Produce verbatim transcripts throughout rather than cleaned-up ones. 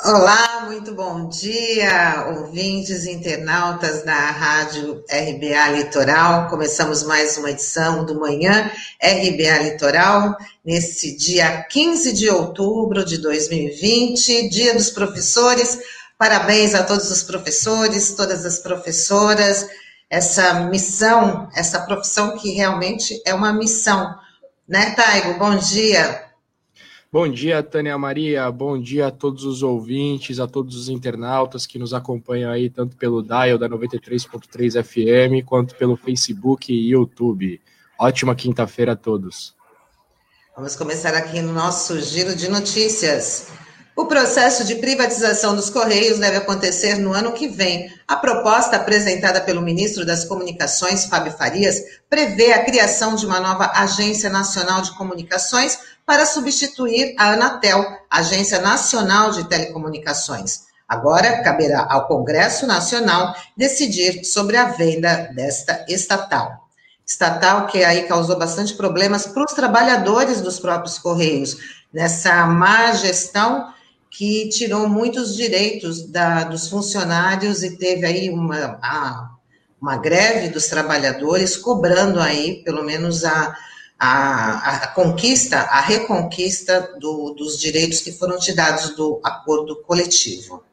Olá, muito bom dia, ouvintes e internautas da Rádio R B A Litoral. Começamos mais uma edição do Manhã R B A Litoral, nesse dia quinze de outubro de dois mil e vinte, Dia dos Professores. Parabéns a todos os professores, todas as professoras, essa missão, essa profissão que realmente é uma missão, né, Taigo? Bom dia. Bom dia, Tânia Maria, bom dia a todos os ouvintes, a todos os internautas que nos acompanham aí, tanto pelo dial da noventa e três ponto três F M, quanto pelo Facebook e YouTube. Ótima quinta-feira a todos. Vamos começar aqui no nosso giro de notícias. O processo de privatização dos Correios deve acontecer no ano que vem. A proposta apresentada pelo ministro das Comunicações, Fábio Farias, prevê a criação de uma nova Agência Nacional de Comunicações para substituir a Anatel, Agência Nacional de Telecomunicações. Agora, caberá ao Congresso Nacional decidir sobre a venda desta estatal. Estatal que aí causou bastante problemas para os trabalhadores dos próprios Correios, nessa má gestão que tirou muitos direitos da, dos funcionários e teve aí uma, a, uma greve dos trabalhadores, cobrando aí, pelo menos, a, a, a conquista, a reconquista do, dos direitos que foram tirados do acordo coletivo.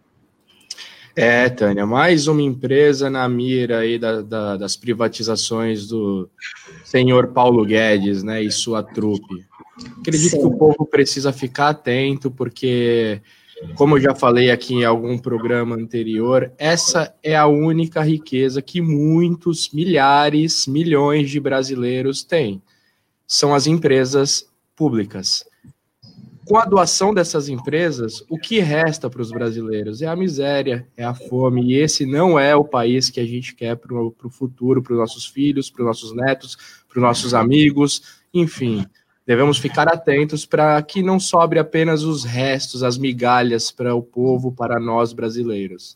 É, Tânia, mais uma empresa na mira aí da, da, das privatizações do senhor Paulo Guedes, né, e sua trupe. Acredito Sim. que o povo precisa ficar atento, porque, como eu já falei aqui em algum programa anterior, essa é a única riqueza que muitos, milhares, milhões de brasileiros têm. São as empresas públicas. Com a doação dessas empresas, o que resta para os brasileiros é a miséria, é a fome, e esse não é o país que a gente quer para o futuro, para os nossos filhos, para os nossos netos, para os nossos amigos, enfim. Devemos ficar atentos para que não sobre apenas os restos, as migalhas para o povo, para nós brasileiros.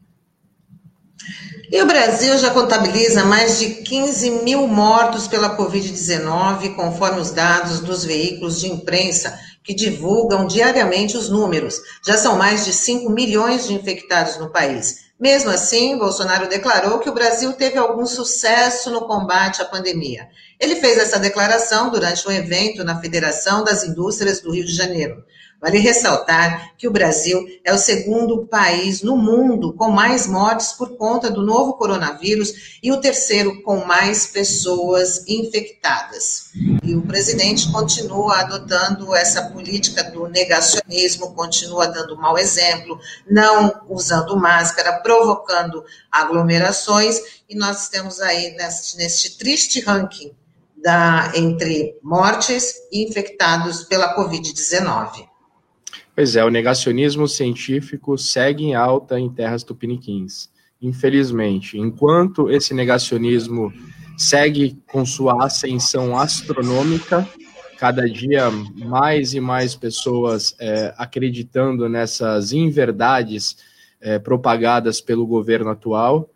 E o Brasil já contabiliza mais de quinze mil mortos pela covid dezenove, conforme os dados dos veículos de imprensa que divulgam diariamente os números. Já são mais de cinco milhões de infectados no país. Mesmo assim, Bolsonaro declarou que o Brasil teve algum sucesso no combate à pandemia. Ele fez essa declaração durante um evento na Federação das Indústrias do Rio de Janeiro. Vale ressaltar que o Brasil é o segundo país no mundo com mais mortes por conta do novo coronavírus e o terceiro com mais pessoas infectadas. E o presidente continua adotando essa política do negacionismo, continua dando mau exemplo, não usando máscara, provocando aglomerações, e nós temos aí neste, neste triste ranking da, entre mortes e infectados pela covid dezenove. Pois é, o negacionismo científico segue em alta em terras tupiniquins. Infelizmente, enquanto esse negacionismo segue com sua ascensão astronômica, cada dia mais e mais pessoas é, acreditando nessas inverdades é, propagadas pelo governo atual,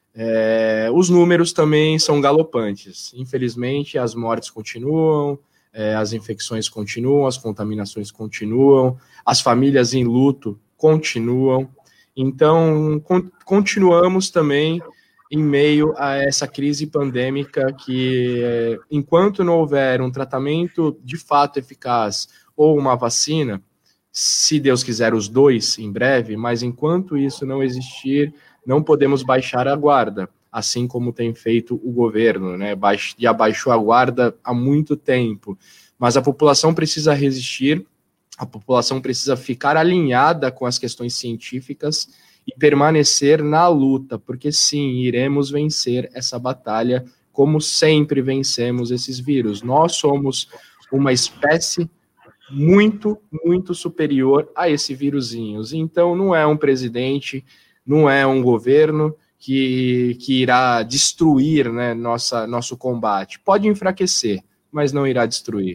é, os números também são galopantes. Infelizmente, as mortes continuam, É, as infecções continuam, as contaminações continuam, as famílias em luto continuam. Então, con- continuamos também em meio a essa crise pandêmica que, é, enquanto não houver um tratamento de fato eficaz ou uma vacina, se Deus quiser os dois em breve, mas enquanto isso não existir, não podemos baixar a guarda, assim como tem feito o governo, né? E abaixou a guarda há muito tempo. Mas a população precisa resistir, a população precisa ficar alinhada com as questões científicas e permanecer na luta, porque sim, iremos vencer essa batalha, como sempre vencemos esses vírus. Nós somos uma espécie muito, muito superior a esse vírusinhos. Então, não é um presidente, não é um governo que, que irá destruir, né, nossa, nosso combate. Pode enfraquecer, mas não irá destruir.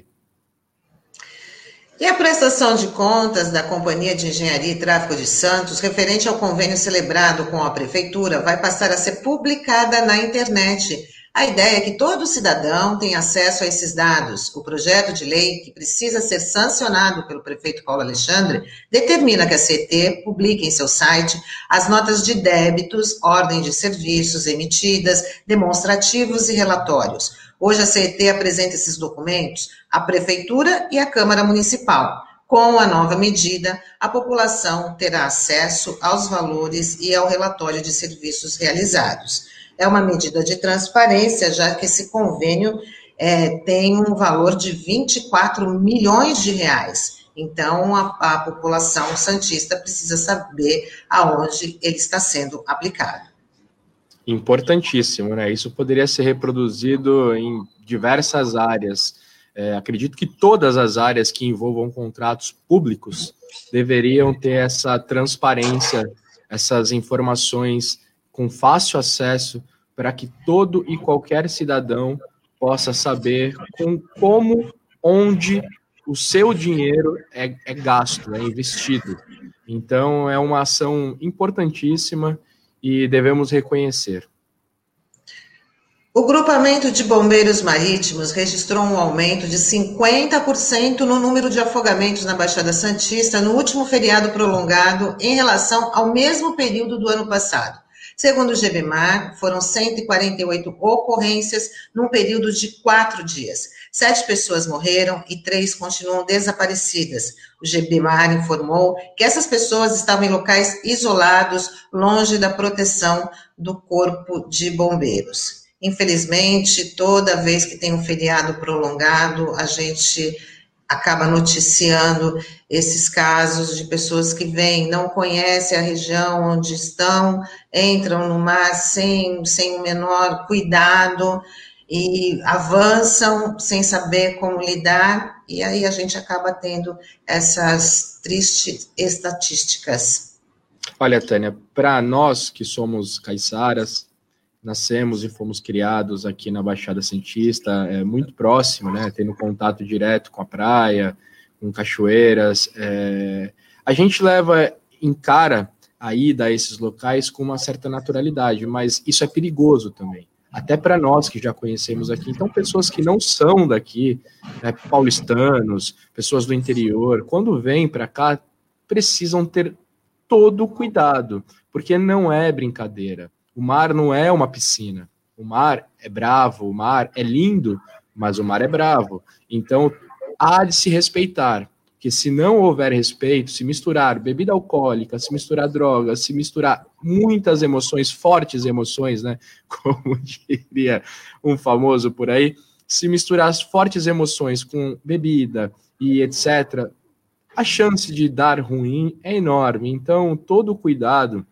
E a prestação de contas da Companhia de Engenharia e Tráfego de Santos, referente ao convênio celebrado com a Prefeitura, vai passar a ser publicada na internet. A ideia é que todo cidadão tenha acesso a esses dados. O projeto de lei, que precisa ser sancionado pelo prefeito Paulo Alexandre, determina que a C E T publique em seu site as notas de débitos, ordem de serviços emitidas, demonstrativos e relatórios. Hoje a C E T apresenta esses documentos à Prefeitura e à Câmara Municipal. Com a nova medida, a população terá acesso aos valores e ao relatório de serviços realizados. É uma medida de transparência, já que esse convênio é, tem um valor de vinte e quatro milhões de reais. Então, a, a população santista precisa saber aonde ele está sendo aplicado. Importantíssimo, né? Isso poderia ser reproduzido em diversas áreas. É, acredito que todas as áreas que envolvam contratos públicos deveriam ter essa transparência, essas informações com fácil acesso, para que todo e qualquer cidadão possa saber com, como, onde o seu dinheiro é, é gasto, é investido. Então, é uma ação importantíssima e devemos reconhecer. O Grupamento de Bombeiros Marítimos registrou um aumento de cinquenta por cento no número de afogamentos na Baixada Santista no último feriado prolongado em relação ao mesmo período do ano passado. Segundo o GBMAR, foram cento e quarenta e oito ocorrências num período de quatro dias. Sete pessoas morreram e três continuam desaparecidas. O GBMAR informou que essas pessoas estavam em locais isolados, longe da proteção do Corpo de Bombeiros. Infelizmente, toda vez que tem um feriado prolongado, a gente acaba noticiando esses casos de pessoas que vêm, não conhecem a região onde estão, entram no mar sem, sem o menor cuidado e avançam sem saber como lidar, e aí a gente acaba tendo essas tristes estatísticas. Olha, Tânia, para nós que somos caiçaras, nascemos e fomos criados aqui na Baixada Santista, é muito próximo, né, tendo contato direto com a praia, com cachoeiras, é, a gente leva, encara a ida a esses locais com uma certa naturalidade, mas isso é perigoso também, até para nós que já conhecemos aqui. Então, pessoas que não são daqui, né, paulistanos, pessoas do interior, quando vêm para cá, precisam ter todo o cuidado, porque não é brincadeira. O mar não é uma piscina, o mar é bravo, o mar é lindo, mas o mar é bravo. Então, há de se respeitar, porque se não houver respeito, se misturar bebida alcoólica, se misturar drogas, se misturar muitas emoções, fortes emoções, né, como diria um famoso por aí, se misturar as fortes emoções com bebida e etcétera, a chance de dar ruim é enorme. Então, todo o cuidado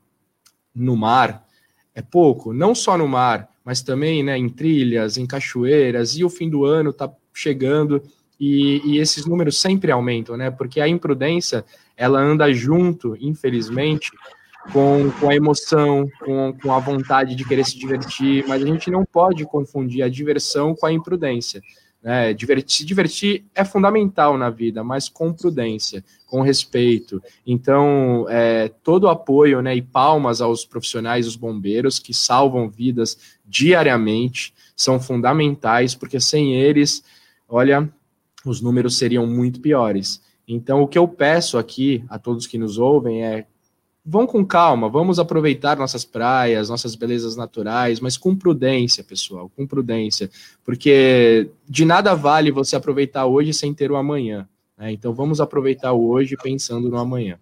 no mar é pouco, não só no mar, mas também, né, em trilhas, em cachoeiras, e o fim do ano está chegando e, e esses números sempre aumentam, né, porque a imprudência, ela anda junto, infelizmente, com, com a emoção, com, com a vontade de querer se divertir, mas a gente não pode confundir a diversão com a imprudência. Né? Divertir, se divertir é fundamental na vida, mas com prudência, com respeito. Então, é, todo o apoio, né, e palmas aos profissionais, os bombeiros, que salvam vidas diariamente, são fundamentais, porque sem eles, olha, os números seriam muito piores. Então, o que eu peço aqui a todos que nos ouvem é: vão com calma, vamos aproveitar nossas praias, nossas belezas naturais, mas com prudência, pessoal, com prudência, porque de nada vale você aproveitar hoje sem ter o amanhã, né? Então vamos aproveitar o hoje pensando no amanhã.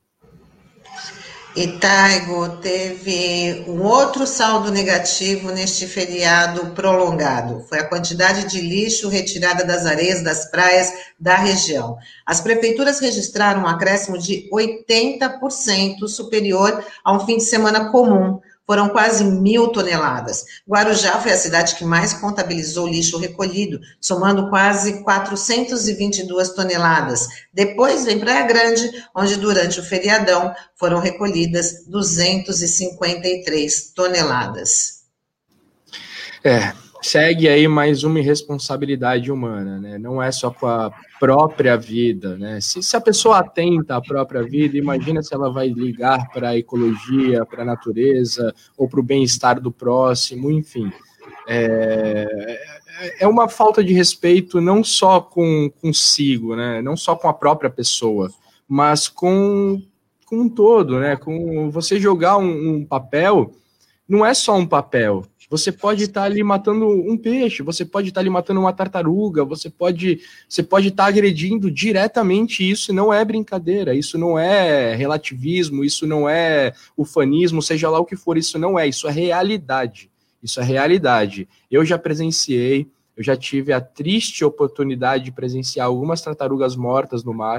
E Taigo, teve um outro saldo negativo neste feriado prolongado. Foi a quantidade de lixo retirada das areias das praias da região. As prefeituras registraram um acréscimo de oitenta por cento superior a um fim de semana comum. Foram quase mil toneladas. Guarujá foi a cidade que mais contabilizou lixo recolhido, somando quase quatrocentas e vinte e duas toneladas. Depois vem Praia Grande, onde durante o feriadão foram recolhidas duzentas e cinquenta e três toneladas. É, segue aí mais uma irresponsabilidade humana, né? Não é só com a própria vida, né? Se, se a pessoa atenta à própria vida, imagina se ela vai ligar para a ecologia, para a natureza, ou para o bem-estar do próximo, enfim. É, é uma falta de respeito não só com consigo, né? Não só com a própria pessoa, mas com, com um todo, né? Com você jogar um, um papel, não é só um papel. Você pode estar ali matando um peixe, você pode estar ali matando uma tartaruga, você pode, você pode estar agredindo diretamente. Isso não é brincadeira, isso não é relativismo, isso não é ufanismo, seja lá o que for, isso não é, isso é realidade. Isso é realidade. Eu já presenciei, eu já tive a triste oportunidade de presenciar algumas tartarugas mortas no mar,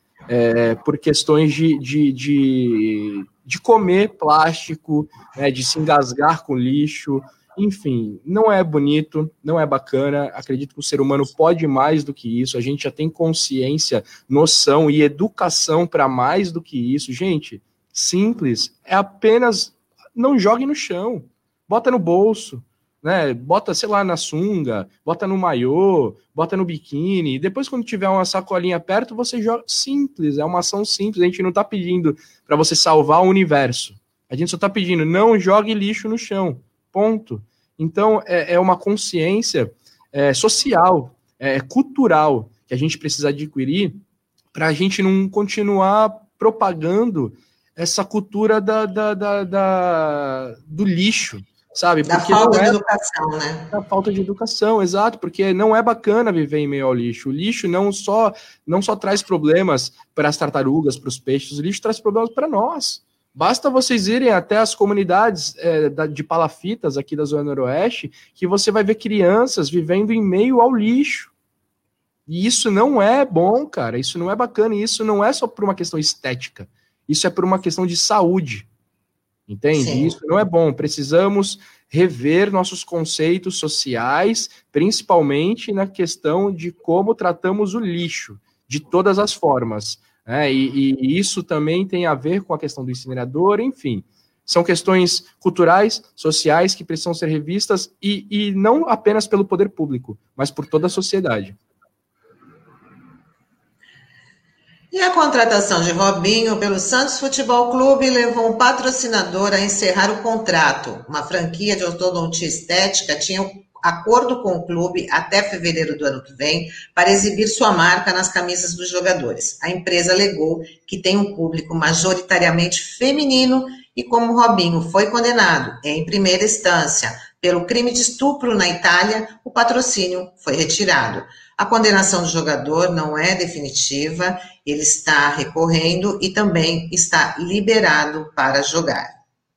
é, por questões de, de, de, de comer plástico, né, de se engasgar com lixo. Enfim, não é bonito, não é bacana. Acredito que o ser humano pode mais do que isso. A gente já tem consciência, noção e educação para mais do que isso. Gente, simples, é apenas não jogue no chão. Bota no bolso, né? Bota, sei lá, na sunga, bota no maiô, bota no biquíni. Depois, quando tiver uma sacolinha perto, você joga. Simples, é uma ação simples. A gente não está pedindo para você salvar o universo. A gente só está pedindo, não jogue lixo no chão. Ponto. Então, é, é uma consciência é, social, é, cultural, que a gente precisa adquirir para a gente não continuar propagando essa cultura da, da, da, da, do lixo. Sabe? Da porque falta não é, de educação, né? Da falta de educação, exato, porque não é bacana viver em meio ao lixo. O lixo não só, não só traz problemas para as tartarugas, para os peixes, o lixo traz problemas para nós. Basta vocês irem até as comunidades é, de palafitas aqui da Zona Noroeste, que você vai ver crianças vivendo em meio ao lixo. E isso não é bom, cara, isso não é bacana, e isso não é só por uma questão estética, isso é por uma questão de saúde. Entende? Sim. Isso não é bom. Precisamos rever nossos conceitos sociais, principalmente na questão de como tratamos o lixo, de todas as formas. Né? E, e isso também tem a ver com a questão do incinerador, enfim. São questões culturais, sociais, que precisam ser revistas, e, e não apenas pelo poder público, mas por toda a sociedade. E a contratação de Robinho pelo Santos Futebol Clube levou um patrocinador a encerrar o contrato. Uma franquia de ortodontia estética tinha um acordo com o clube até fevereiro do ano que vem para exibir sua marca nas camisas dos jogadores. A empresa alegou que tem um público majoritariamente feminino e como Robinho foi condenado em primeira instância pelo crime de estupro na Itália, o patrocínio foi retirado. A condenação do jogador não é definitiva, ele está recorrendo e também está liberado para jogar.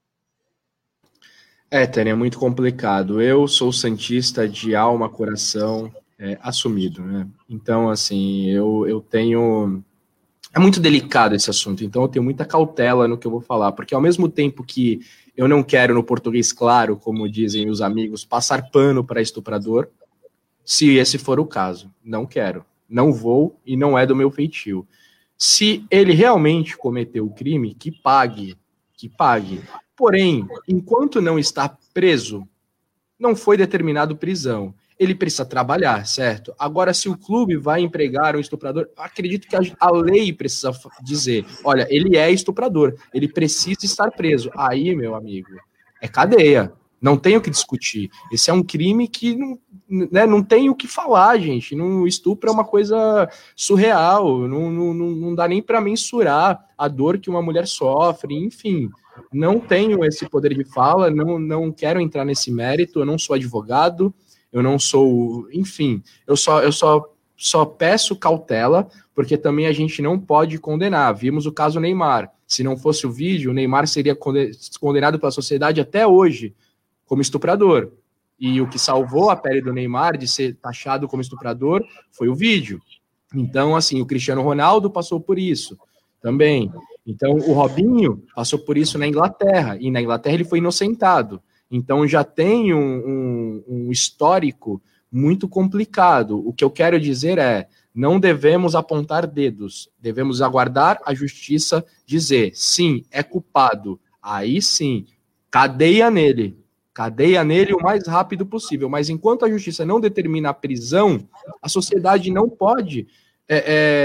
É, Tânia, é muito complicado. Eu sou santista de alma, coração, é, assumido, né? Então, assim, eu, eu tenho... É muito delicado esse assunto, então eu tenho muita cautela no que eu vou falar, porque ao mesmo tempo que eu não quero, no português claro, como dizem os amigos, passar pano para estuprador, se esse for o caso, não quero, não vou e não é do meu feitio. Se ele realmente cometeu o crime, que pague, que pague. Porém, enquanto não está preso, não foi determinado prisão. Ele precisa trabalhar, certo? Agora, se o clube vai empregar um estuprador, acredito que a, a lei precisa dizer, olha, ele é estuprador, ele precisa estar preso. Aí, meu amigo, é cadeia. Não tem o que discutir. Esse é um crime que não, né, não tem o que falar, gente. Não, estupro é uma coisa surreal. Não, não, não dá nem para mensurar a dor que uma mulher sofre. Enfim, não tenho esse poder de fala. Não, não quero entrar nesse mérito. Eu não sou advogado. Eu não sou... Enfim, eu só, eu só, só peço cautela, porque também a gente não pode condenar. Vimos o caso Neymar. Se não fosse o vídeo, o Neymar seria condenado pela sociedade até hoje como estuprador. E o que salvou a pele do Neymar de ser taxado como estuprador foi o vídeo. Então, assim, o Cristiano Ronaldo passou por isso também. Então, o Robinho passou por isso na Inglaterra, e na Inglaterra ele foi inocentado. Então, já tem um, um, um histórico muito complicado. O que eu quero dizer é, não devemos apontar dedos, devemos aguardar a justiça dizer, sim, é culpado. Aí sim, cadeia nele. Cadeia nele o mais rápido possível. Mas enquanto a justiça não determina a prisão, a sociedade não pode, é,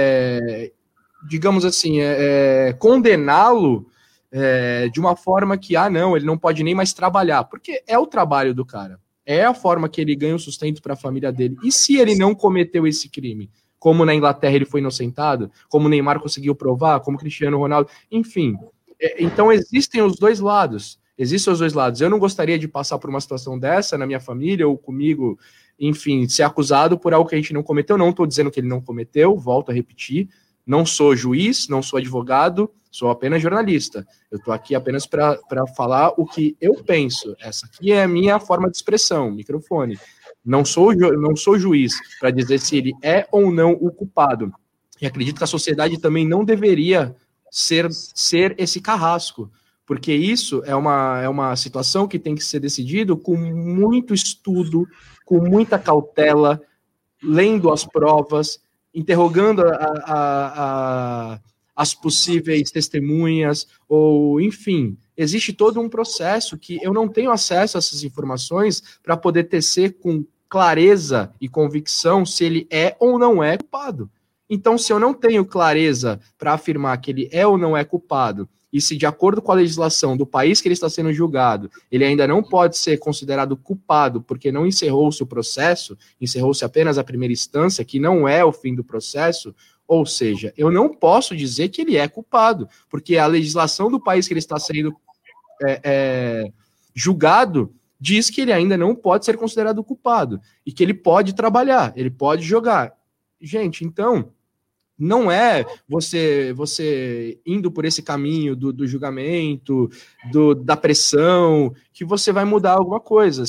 é, digamos assim, é, é, condená-lo é, de uma forma que, ah, não, ele não pode nem mais trabalhar. Porque é o trabalho do cara. é a forma que ele ganha o sustento para a família dele. E se ele não cometeu esse crime? Como na Inglaterra ele foi inocentado, como o Neymar conseguiu provar, como o Cristiano Ronaldo, enfim. É, então existem os dois lados. Existem os dois lados. Eu não gostaria de passar por uma situação dessa na minha família ou comigo, enfim, ser acusado por algo que a gente não cometeu. Não estou dizendo que ele não cometeu, volto a repetir. Não sou juiz, não sou advogado, sou apenas jornalista. Eu estou aqui apenas para falar o que eu penso. Essa aqui é a minha forma de expressão, microfone. Não sou, não sou juiz para dizer se ele é ou não o culpado. E acredito que a sociedade também não deveria ser, ser esse carrasco, porque isso é uma, é uma situação que tem que ser decidido com muito estudo, com muita cautela, lendo as provas, interrogando a, a, a, as possíveis testemunhas, ou enfim, existe todo um processo que eu não tenho acesso a essas informações para poder tecer com clareza e convicção se ele é ou não é culpado. Então, se eu não tenho clareza para afirmar que ele é ou não é culpado, e se de acordo com a legislação do país que ele está sendo julgado, ele ainda não pode ser considerado culpado porque não encerrou-se o processo, encerrou-se apenas a primeira instância, que não é o fim do processo, ou seja, eu não posso dizer que ele é culpado, porque a legislação do país que ele está sendo é, é, julgado diz que ele ainda não pode ser considerado culpado, e que ele pode trabalhar, ele pode jogar. Gente, então, não é você você indo por esse caminho do, do julgamento, do, da pressão, que você vai mudar alguma coisa.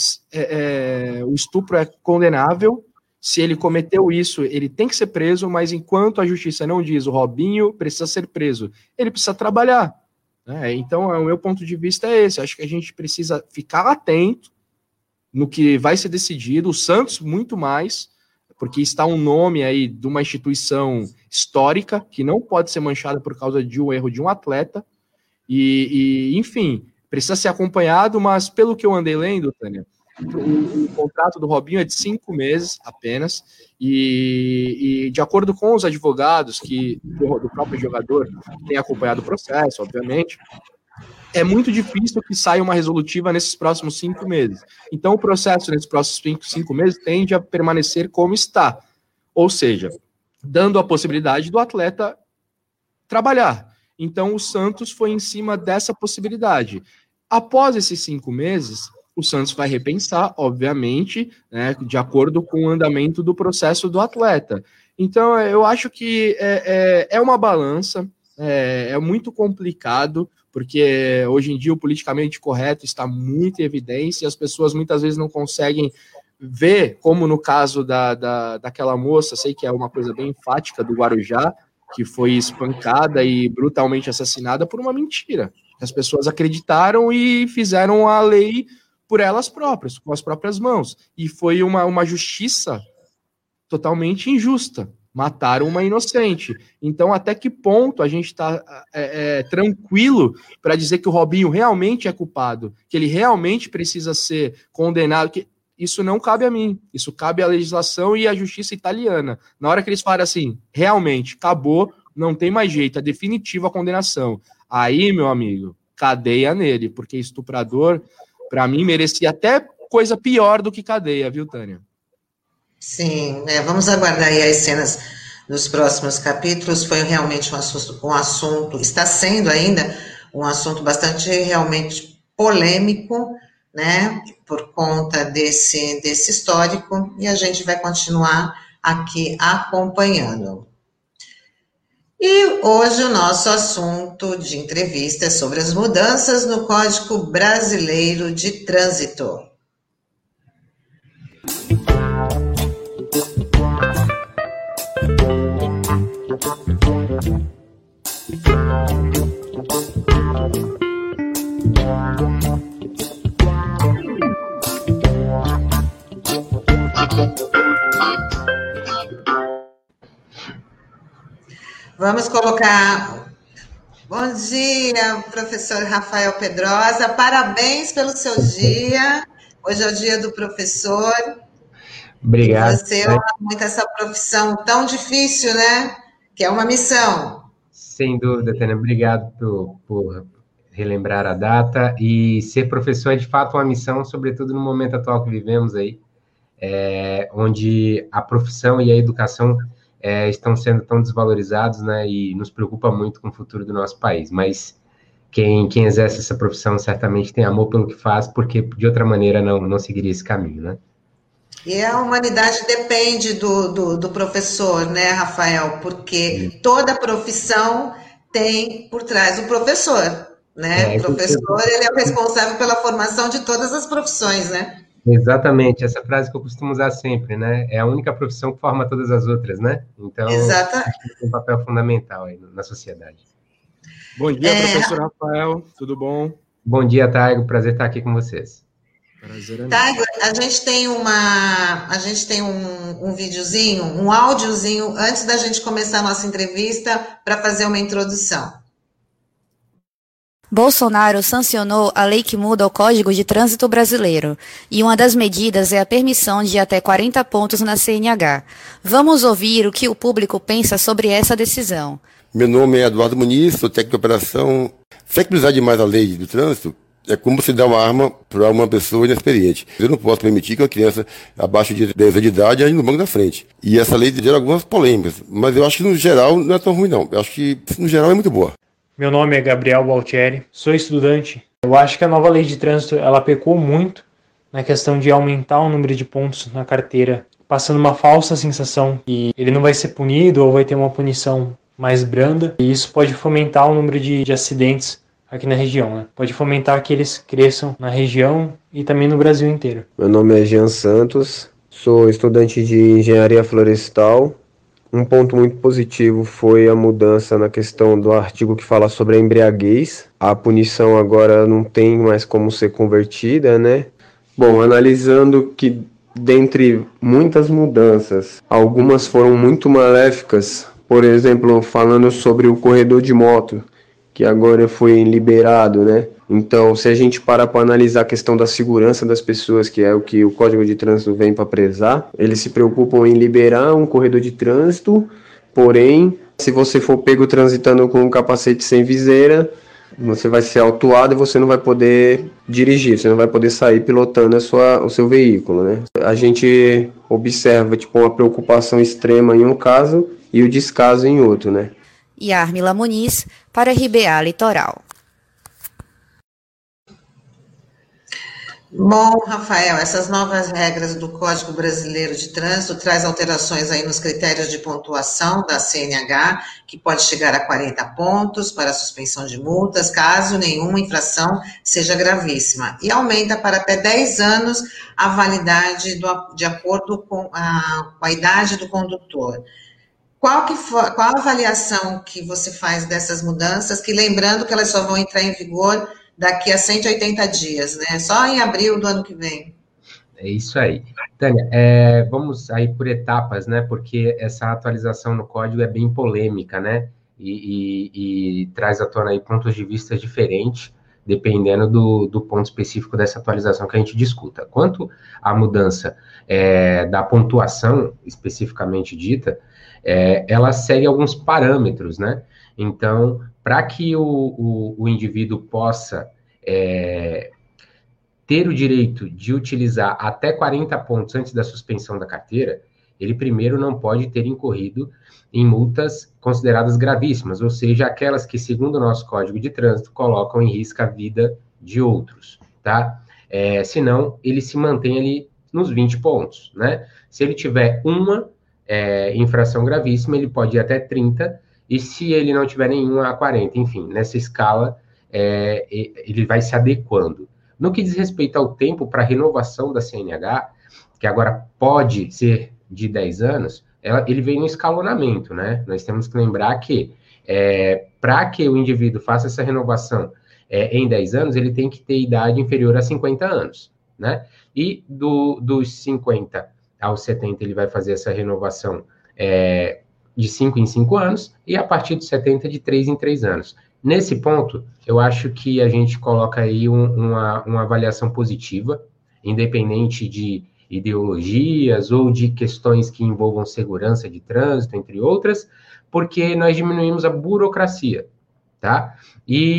É, é, o estupro é condenável, se ele cometeu isso, ele tem que ser preso, mas enquanto a justiça não diz o Robinho precisa ser preso, ele precisa trabalhar. Né? Então, o meu ponto de vista é esse. Acho que a gente precisa ficar atento no que vai ser decidido, o Santos muito mais, porque está um nome aí de uma instituição histórica que não pode ser manchada por causa de um erro de um atleta, e, e enfim, precisa ser acompanhado, mas pelo que eu andei lendo, Tânia, o, o contrato do Robinho é de cinco meses apenas, e, e de acordo com os advogados que, do, do próprio jogador, que tem acompanhado o processo, obviamente, é muito difícil que saia uma resolutiva nesses próximos cinco meses. Então, o processo nesses próximos cinco, cinco meses tende a permanecer como está. Ou seja, dando a possibilidade do atleta trabalhar. Então, o Santos foi em cima dessa possibilidade. Após esses cinco meses, o Santos vai repensar, obviamente, né, de acordo com o andamento do processo do atleta. Então, eu acho que é, é, é uma balança, é, é muito complicado, porque hoje em dia o politicamente correto está muito em evidência e as pessoas muitas vezes não conseguem ver, como no caso da, da, daquela moça, sei que é uma coisa bem enfática, do Guarujá, que foi espancada e brutalmente assassinada por uma mentira. As pessoas acreditaram e fizeram a lei por elas próprias, com as próprias mãos. E foi uma, uma justiça totalmente injusta. Mataram uma inocente. Então, até que ponto a gente está é, é, tranquilo para dizer que o Robinho realmente é culpado, que ele realmente precisa ser condenado? Que isso não cabe a mim, isso cabe à legislação e à justiça italiana. Na hora que eles falam assim, realmente, acabou, não tem mais jeito, é definitiva a condenação. Aí, meu amigo, cadeia nele, porque estuprador, para mim, merecia até coisa pior do que cadeia, viu, Tânia? Sim, né, vamos aguardar aí as cenas dos próximos capítulos. Foi realmente um assunto, um assunto, está sendo ainda um assunto bastante realmente polêmico, né, por conta desse, desse histórico, e a gente vai continuar aqui acompanhando. E hoje o nosso assunto de entrevista é sobre as mudanças no Código Brasileiro de Trânsito. Vamos colocar... Bom dia, professor Rafael Pedrosa. Parabéns pelo seu dia. Hoje é o dia do professor. Obrigado. Você ama muito essa profissão tão difícil, né? Que é uma missão. Sem dúvida, Tânia. Obrigado por, por relembrar a data, e ser professor é de fato uma missão, sobretudo no momento atual que vivemos aí, é, onde a profissão e a educação é, estão sendo tão desvalorizados, né, e nos preocupa muito com o futuro do nosso país, mas quem, quem exerce essa profissão certamente tem amor pelo que faz, porque de outra maneira não, não seguiria esse caminho, né? E a humanidade depende do, do, do professor, né, Rafael? Porque toda profissão tem por trás o professor, né? É, o professor, ele é o responsável pela formação de todas as profissões, né? Exatamente, essa frase que eu costumo usar sempre, né? É a única profissão que forma todas as outras, né? Então, Exata. acho que tem um papel fundamental aí na sociedade. Bom dia, É... professor Rafael, tudo bom? Bom dia, Taigo, prazer estar aqui com vocês. Prazer é meu. Taigo, a gente tem uma, a gente tem um, um videozinho, um áudiozinho, antes da gente começar a nossa entrevista, para fazer uma introdução. Bolsonaro sancionou a lei que muda o Código de Trânsito Brasileiro, e uma das medidas é a permissão de até quarenta pontos na C N H. Vamos ouvir o que o público pensa sobre essa decisão. Meu nome é Eduardo Muniz, sou técnico de operação. Flexibilizar demais a lei do trânsito é como se dar uma arma para uma pessoa inexperiente. Eu não posso permitir que uma criança abaixo de dez anos de idade ande no banco da frente. E essa lei gera algumas polêmicas, mas eu acho que no geral não é tão ruim não. Eu acho que no geral é muito boa. Meu nome é Gabriel Baltieri, sou estudante. Eu acho que a nova lei de trânsito ela pecou muito na questão de aumentar o número de pontos na carteira, passando uma falsa sensação que ele não vai ser punido ou vai ter uma punição mais branda. E isso pode fomentar o número de, de acidentes aqui na região, né? Pode fomentar que eles cresçam na região e também no Brasil inteiro. Meu nome é Jean Santos, sou estudante de engenharia florestal. Um ponto muito positivo foi a mudança na questão do artigo que fala sobre a embriaguez. A punição agora não tem mais como ser convertida, né? Bom, analisando que dentre muitas mudanças, algumas foram muito maléficas, por exemplo, falando sobre o corredor de moto, que agora foi liberado, né? Então, se a gente parar para analisar a questão da segurança das pessoas, que é o que o Código de Trânsito vem para prezar, eles se preocupam em liberar um corredor de trânsito, porém, se você for pego transitando com um capacete sem viseira, você vai ser autuado e você não vai poder dirigir, você não vai poder sair pilotando a sua, o seu veículo, né? A gente observa tipo, uma preocupação extrema em um caso e o descaso em outro, né? Yarmila Muniz, para R B A Litoral. Bom, Rafael, essas novas regras do Código Brasileiro de Trânsito traz alterações aí nos critérios de pontuação da C N H, que pode chegar a quarenta pontos para suspensão de multas, caso nenhuma infração seja gravíssima, e aumenta para até dez anos a validade do, de acordo com a, com a idade do condutor. Qual, que for, qual a avaliação que você faz dessas mudanças, que lembrando que elas só vão entrar em vigor daqui a cento e oitenta dias, né? Só em abril do ano que vem. É isso aí. Tânia, é, vamos aí por etapas, né? Porque essa atualização no código é bem polêmica, né? E, e, e traz à tona aí pontos de vista diferentes, dependendo do, do ponto específico dessa atualização que a gente discuta. Quanto à mudança é, da pontuação, especificamente dita, é, ela segue alguns parâmetros, né? Então, para que o, o, o indivíduo possa é, ter o direito de utilizar até quarenta pontos antes da suspensão da carteira, ele primeiro não pode ter incorrido em multas consideradas gravíssimas, ou seja, aquelas que, segundo o nosso Código de Trânsito, colocam em risco a vida de outros, tá? É, senão, ele se mantém ali nos vinte pontos, né? Se ele tiver uma é, infração gravíssima, ele pode ir até trinta, e se ele não tiver nenhuma, a quarenta. Enfim, nessa escala, é, ele vai se adequando. No que diz respeito ao tempo para renovação da C N H, que agora pode ser de dez anos, ela, ele vem no escalonamento, né? Nós temos que lembrar que, é, para que o indivíduo faça essa renovação é, em dez anos, ele tem que ter idade inferior a cinquenta anos, né? E do, dos cinquenta aos setenta, ele vai fazer essa renovação é, de cinco em cinco anos, e a partir de setenta, de três em três anos. Nesse ponto, eu acho que a gente coloca aí um, uma, uma avaliação positiva, independente de ideologias ou de questões que envolvam segurança de trânsito, entre outras, porque nós diminuímos a burocracia, tá? E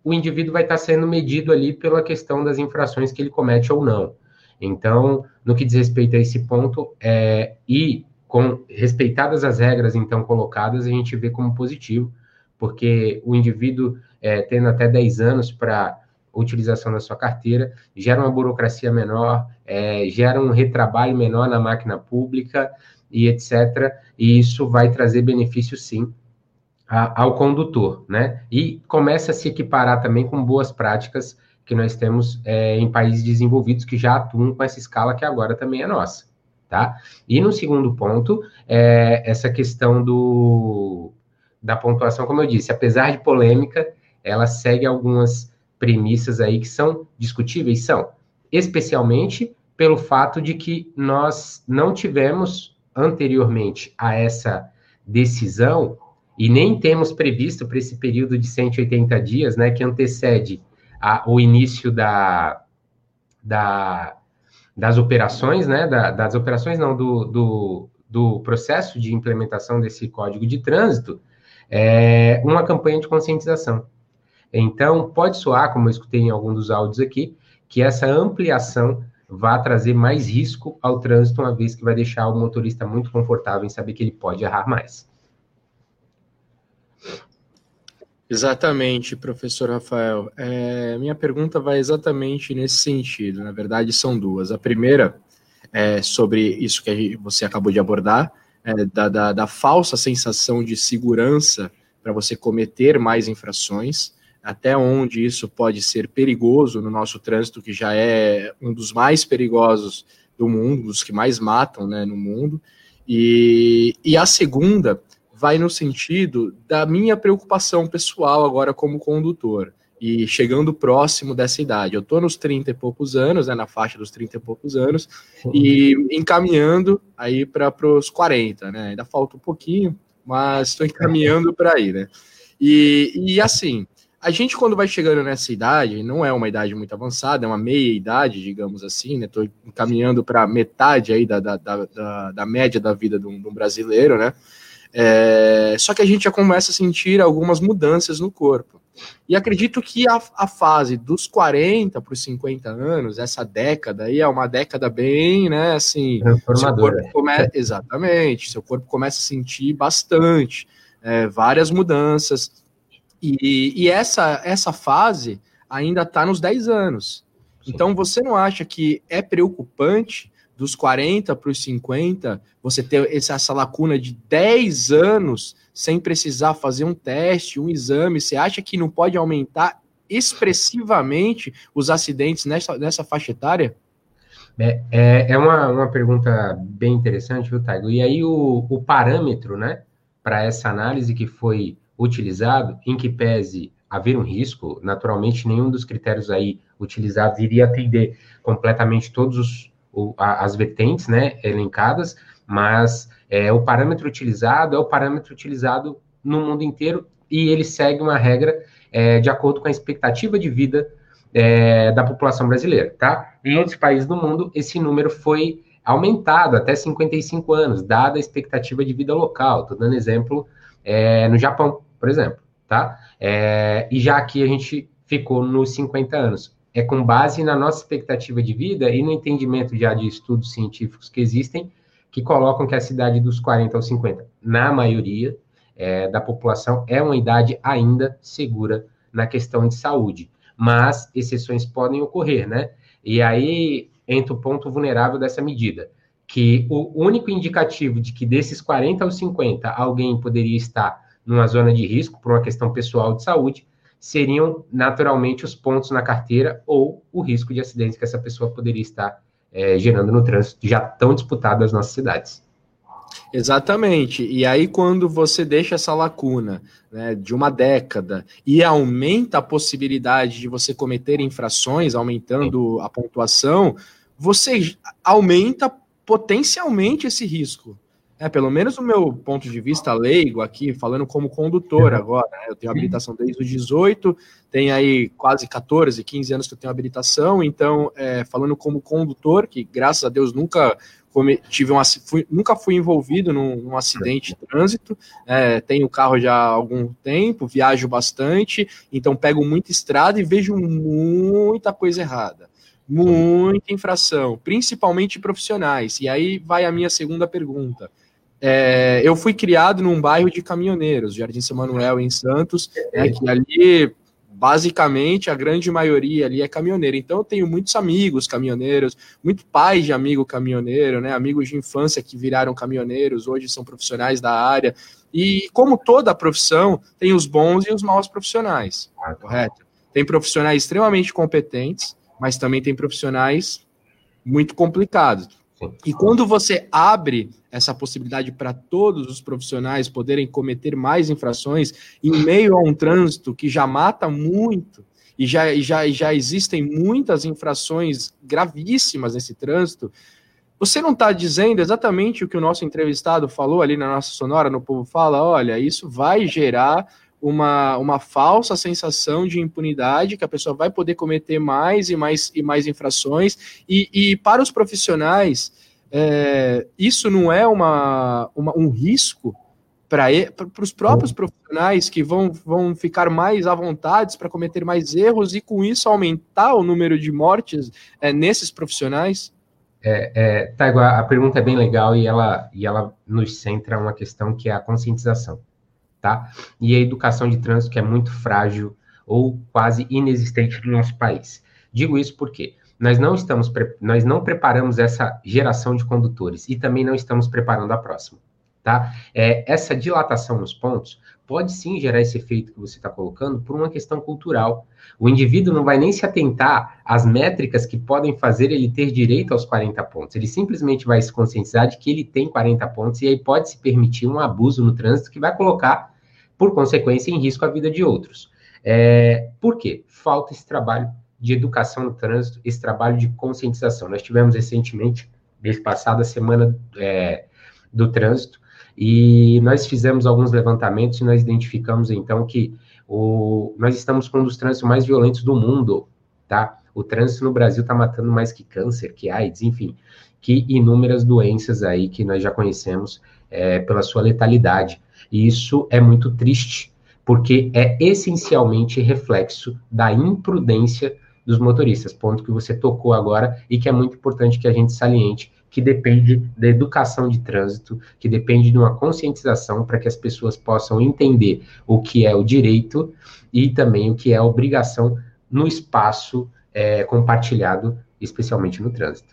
o indivíduo vai estar sendo medido ali pela questão das infrações que ele comete ou não. Então, no que diz respeito a esse ponto, é, e com respeitadas as regras, então, colocadas, a gente vê como positivo, porque o indivíduo, é, tendo até dez anos para utilização da sua carteira, gera uma burocracia menor, é, gera um retrabalho menor na máquina pública, e etcétera, e isso vai trazer benefício, sim, a, ao condutor, né? E começa a se equiparar também com boas práticas que nós temos é, em países desenvolvidos que já atuam com essa escala que agora também é nossa, tá? E no segundo ponto, é, essa questão do, da pontuação, como eu disse, apesar de polêmica, ela segue algumas premissas aí que são discutíveis, são, especialmente pelo fato de que nós não tivemos anteriormente a essa decisão e nem temos previsto para esse período de cento e oitenta dias, né, que antecede a, o início da, da, das operações, né, da, das operações não, do, do, do processo de implementação desse Código de Trânsito, é, uma campanha de conscientização. Então, pode soar, como eu escutei em algum dos áudios aqui, que essa ampliação vai trazer mais risco ao trânsito, uma vez que vai deixar o motorista muito confortável em saber que ele pode errar mais. Exatamente, professor Rafael. É, minha pergunta vai exatamente nesse sentido. Na verdade, são duas. A primeira é sobre isso que você acabou de abordar, é, da, da, da falsa sensação de segurança para você cometer mais infrações, até onde isso pode ser perigoso no nosso trânsito, que já é um dos mais perigosos do mundo, dos que mais matam, né, no mundo. E, e a segunda vai no sentido da minha preocupação pessoal agora como condutor, e chegando próximo dessa idade. Eu estou nos trinta e poucos anos, né, na faixa dos trinta e poucos anos, uhum. e encaminhando aí para os quarenta, né, ainda falta um pouquinho, mas estou encaminhando para aí, né, e, e assim, a gente quando vai chegando nessa idade, não é uma idade muito avançada, é uma meia idade, digamos assim, né, estou encaminhando para metade aí da, da, da, da média da vida de um, de um brasileiro, né, É, só que a gente já começa a sentir algumas mudanças no corpo. E acredito que a, a fase dos quarenta para os cinquenta anos, essa década aí é uma década bem, né, assim, seu corpo come... exatamente, seu corpo começa a sentir bastante, é, várias mudanças, e, e essa, essa fase ainda está nos dez anos. Sim. Então você não acha que é preocupante dos quarenta para os cinquenta, você ter essa, essa lacuna de dez anos sem precisar fazer um teste, um exame? Você acha que não pode aumentar expressivamente os acidentes nessa, nessa faixa etária? É, é, é uma, uma pergunta bem interessante, viu, Taigo? E aí o, o parâmetro, né, para essa análise que foi utilizado, em que pese haver um risco, naturalmente nenhum dos critérios aí utilizados iria atender completamente todos os as vertentes, né, elencadas, mas é, o parâmetro utilizado é o parâmetro utilizado no mundo inteiro e ele segue uma regra é, de acordo com a expectativa de vida é, da população brasileira, tá? Em outros países do mundo, esse número foi aumentado até cinquenta e cinco anos, dada a expectativa de vida local. Estou dando exemplo é, no Japão, por exemplo, tá? É, e já aqui a gente ficou nos cinquenta anos. É com base na nossa expectativa de vida e no entendimento já de estudos científicos que existem, que colocam que a idade dos quarenta aos cinquenta, na maioria é, da população, é uma idade ainda segura na questão de saúde. Mas exceções podem ocorrer, né? E aí entra o ponto vulnerável dessa medida, que o único indicativo de que desses quarenta aos cinquenta alguém poderia estar numa zona de risco por uma questão pessoal de saúde, seriam naturalmente os pontos na carteira ou o risco de acidente que essa pessoa poderia estar é, gerando no trânsito, já tão disputado nas nossas cidades. Exatamente, e aí quando você deixa essa lacuna, né, de uma década e aumenta a possibilidade de você cometer infrações, aumentando Sim. a pontuação, você aumenta potencialmente esse risco. É, pelo menos do meu ponto de vista leigo aqui, falando como condutor agora, né? Eu tenho habilitação desde os dezoito, tem aí quase catorze, quinze anos que eu tenho habilitação, então, é, falando como condutor, que graças a Deus nunca come, tive um, fui, nunca fui envolvido num, num acidente de trânsito, é, tenho carro já há algum tempo, viajo bastante, então pego muita estrada e vejo muita coisa errada, muita infração, principalmente profissionais. E aí vai a minha segunda pergunta. É, eu fui criado num bairro de caminhoneiros, Jardim São Manuel, em Santos, né, que ali, basicamente, a grande maioria ali é caminhoneiro. Então, eu tenho muitos amigos caminhoneiros, muitos pais de amigo caminhoneiro, né, amigos de infância que viraram caminhoneiros, hoje são profissionais da área. E, como toda profissão, tem os bons e os maus profissionais, correto? Tem profissionais extremamente competentes, mas também tem profissionais muito complicados. E quando você abre essa possibilidade para todos os profissionais poderem cometer mais infrações em meio a um trânsito que já mata muito, e já, já, já existem muitas infrações gravíssimas nesse trânsito, você não está dizendo exatamente o que o nosso entrevistado falou ali na nossa sonora, no Povo Fala? Olha, isso vai gerar uma, uma falsa sensação de impunidade, que a pessoa vai poder cometer mais e mais, e mais infrações, e, e para os profissionais, é, isso não é uma, uma, um risco para os próprios profissionais que vão, vão ficar mais à vontade para cometer mais erros e com isso aumentar o número de mortes é, nesses profissionais? É, é, Taigo, a pergunta é bem legal e ela, e ela nos centra uma questão que é a conscientização. Tá? E a educação de trânsito, que é muito frágil ou quase inexistente no nosso país. Digo isso porque nós não estamos, nós não preparamos essa geração de condutores e também não estamos preparando a próxima. Tá? É, essa dilatação nos pontos pode sim gerar esse efeito que você está colocando por uma questão cultural. O indivíduo não vai nem se atentar às métricas que podem fazer ele ter direito aos quarenta pontos. Ele simplesmente vai se conscientizar de que ele tem quarenta pontos e aí pode se permitir um abuso no trânsito que vai colocar, por consequência, em risco a vida de outros. É, por quê? Falta esse trabalho de educação no trânsito, esse trabalho de conscientização. Nós tivemos recentemente, mês passado, a semana é, do trânsito, e nós fizemos alguns levantamentos e nós identificamos, então, que o, nós estamos com um dos trânsitos mais violentos do mundo, tá? O trânsito no Brasil está matando mais que câncer, que AIDS, enfim, que inúmeras doenças aí que nós já conhecemos é, pela sua letalidade. E isso é muito triste, porque é essencialmente reflexo da imprudência dos motoristas, ponto que você tocou agora e que é muito importante que a gente saliente, que depende da educação de trânsito, que depende de uma conscientização para que as pessoas possam entender o que é o direito e também o que é a obrigação no espaço é, compartilhado, especialmente no trânsito.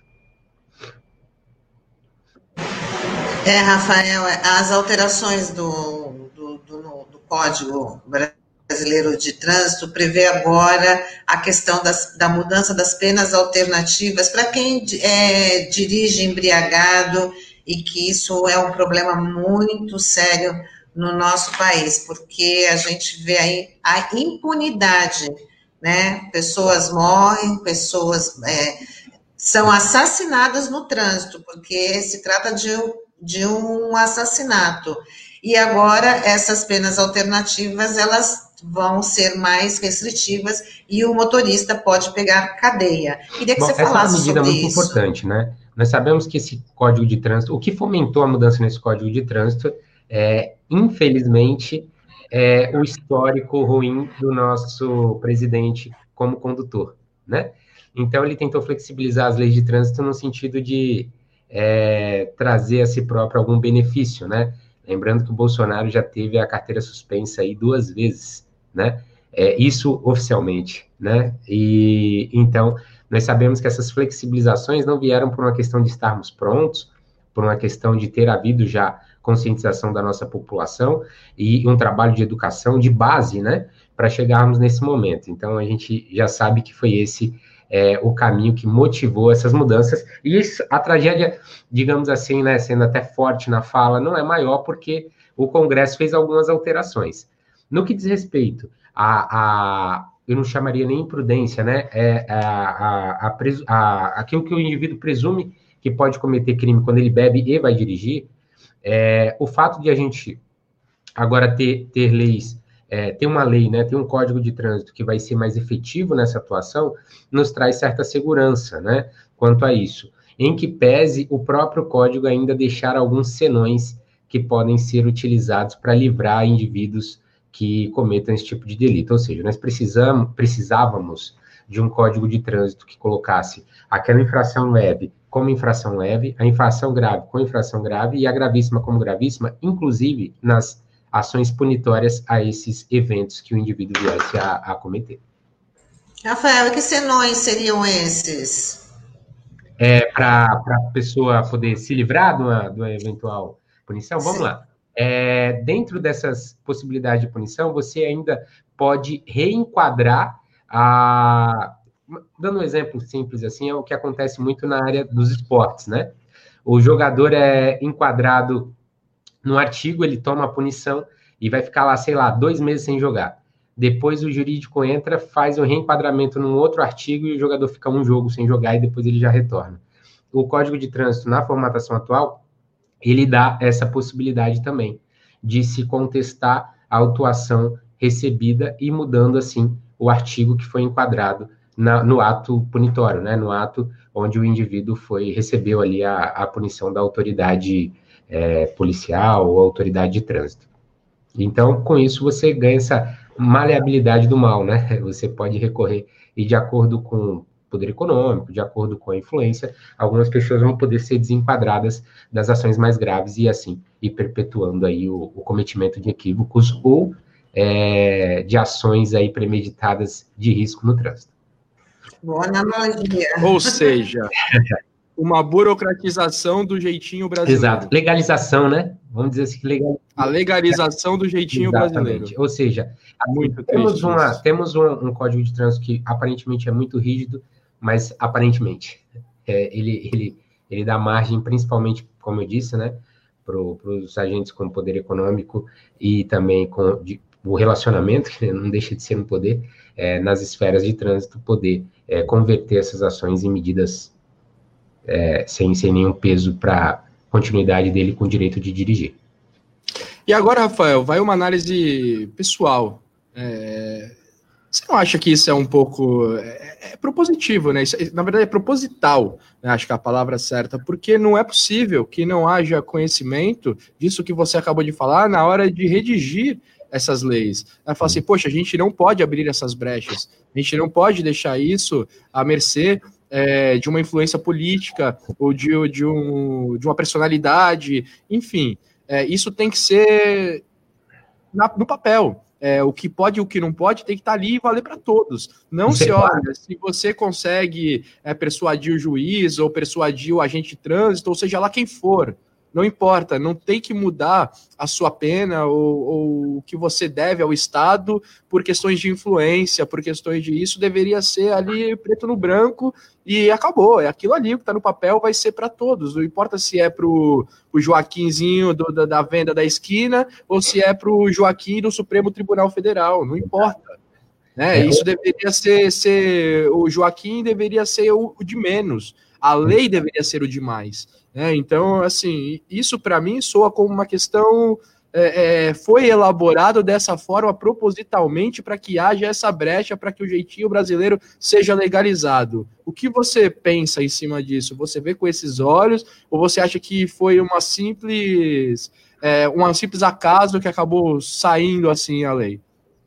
É, Rafael, as alterações do, do, do, do Código Brasileiro de Trânsito prevê agora a questão das, da mudança das penas alternativas para quem é, dirige embriagado, e que isso é um problema muito sério no nosso país, porque a gente vê aí a impunidade, né? Pessoas morrem, pessoas é, são assassinadas no trânsito, porque se trata de de um assassinato. E agora essas penas alternativas, elas vão ser mais restritivas e o motorista pode pegar cadeia. Queria que Bom, você falasse sobre isso. Essa é uma medida muito isso. importante, né? Nós sabemos que esse Código de Trânsito, o que fomentou a mudança nesse Código de Trânsito é, infelizmente, é o histórico ruim do nosso presidente como condutor, né? Então, ele tentou flexibilizar as leis de trânsito no sentido de É, trazer a si próprio algum benefício, né? Lembrando que o Bolsonaro já teve a carteira suspensa aí duas vezes, né? É, isso oficialmente, né? E então nós sabemos que essas flexibilizações não vieram por uma questão de estarmos prontos, por uma questão de ter havido já conscientização da nossa população e um trabalho de educação de base, né? Para chegarmos nesse momento. Então a gente já sabe que foi esse É, o caminho que motivou essas mudanças, e isso, a tragédia, digamos assim, né, sendo até forte na fala, não é maior porque o Congresso fez algumas alterações. No que diz respeito a, a eu não chamaria nem imprudência, né, é a, a, a, a, aquilo que o indivíduo presume que pode cometer crime quando ele bebe e vai dirigir, é, o fato de a gente agora ter, ter leis, É, tem uma lei, né, tem um código de trânsito que vai ser mais efetivo nessa atuação, nos traz certa segurança, né, quanto a isso. em que pese o próprio código ainda deixar alguns senões que podem ser utilizados para livrar indivíduos que cometam esse tipo de delito. Ou seja, nós precisamos, precisávamos de um código de trânsito que colocasse aquela infração leve como infração leve, a infração grave como infração grave e a gravíssima como gravíssima, inclusive nas ações punitórias a esses eventos que o indivíduo viesse a, a cometer. Rafael, que senões seriam esses? É, para a pessoa poder se livrar de uma, de uma eventual punição, vamos Sim. lá. É, dentro dessas possibilidades de punição, você ainda pode reenquadrar a... Dando um exemplo simples assim, é o que acontece muito na área dos esportes, né? O jogador é enquadrado no artigo, ele toma a punição e vai ficar lá, sei lá, dois meses sem jogar. Depois o jurídico entra, faz o reenquadramento num outro artigo e o jogador fica um jogo sem jogar e depois ele já retorna. O Código de Trânsito, na formatação atual, ele dá essa possibilidade também de se contestar a autuação recebida e mudando, assim, o artigo que foi enquadrado na, no ato punitório, né? No ato onde o indivíduo foi, recebeu ali a, a punição da autoridade é, policial ou autoridade de trânsito. Então, com isso, você ganha essa maleabilidade do mal, né? Você pode recorrer e, de acordo com o poder econômico, de acordo com a influência, algumas pessoas vão poder ser desenquadradas das ações mais graves e, assim, ir perpetuando aí o, o cometimento de equívocos ou é, de ações aí premeditadas de risco no trânsito. Boa analogia. Ou seja, uma burocratização do jeitinho brasileiro. Exato. Legalização, né? Vamos dizer assim, legal. A legalização do jeitinho Exatamente. brasileiro. Ou seja, muito temos, uma, temos um, um código de trânsito que aparentemente é muito rígido, mas aparentemente é, ele, ele, ele dá margem, principalmente, como eu disse, né, para os agentes com poder econômico e também com de, o relacionamento, que não deixa de ser um poder, é, nas esferas de trânsito, poder é, converter essas ações em medidas é, sem, sem nenhum peso para a continuidade dele com o direito de dirigir. E agora, Rafael, vai uma análise pessoal. É... Você não acha que isso é um pouco... É, é propositivo, né? Isso, na verdade, é proposital, né? Acho que é a palavra certa, porque não é possível que não haja conhecimento disso que você acabou de falar na hora de redigir essas leis. Ela fala assim, poxa, a gente não pode abrir essas brechas, a gente não pode deixar isso à mercê é, de uma influência política ou de, de, um, de uma personalidade, enfim... É, isso tem que ser na, no papel. É, o que pode e o que não pode tem que estar ali e valer para todos. Não se olha, se você consegue é, persuadir o juiz ou persuadir o agente de trânsito, ou seja lá quem for, não importa, não tem que mudar a sua pena ou, ou o que você deve ao Estado por questões de influência, por questões de isso, deveria ser ali preto no branco e acabou, é aquilo ali que está no papel, vai ser para todos, não importa se é para o Joaquinzinho do, da, da venda da esquina ou se é para o Joaquim do Supremo Tribunal Federal, não importa. Né? É. Isso deveria ser, ser, o Joaquim deveria ser o, o de menos, a lei deveria ser o de mais. É, então, assim, isso para mim soa como uma questão, é, é, foi elaborado dessa forma propositalmente para que haja essa brecha, para que o jeitinho brasileiro seja legalizado. O que você pensa em cima disso? Você vê com esses olhos ou você acha que foi uma simples, é, um simples acaso que acabou saindo assim a lei?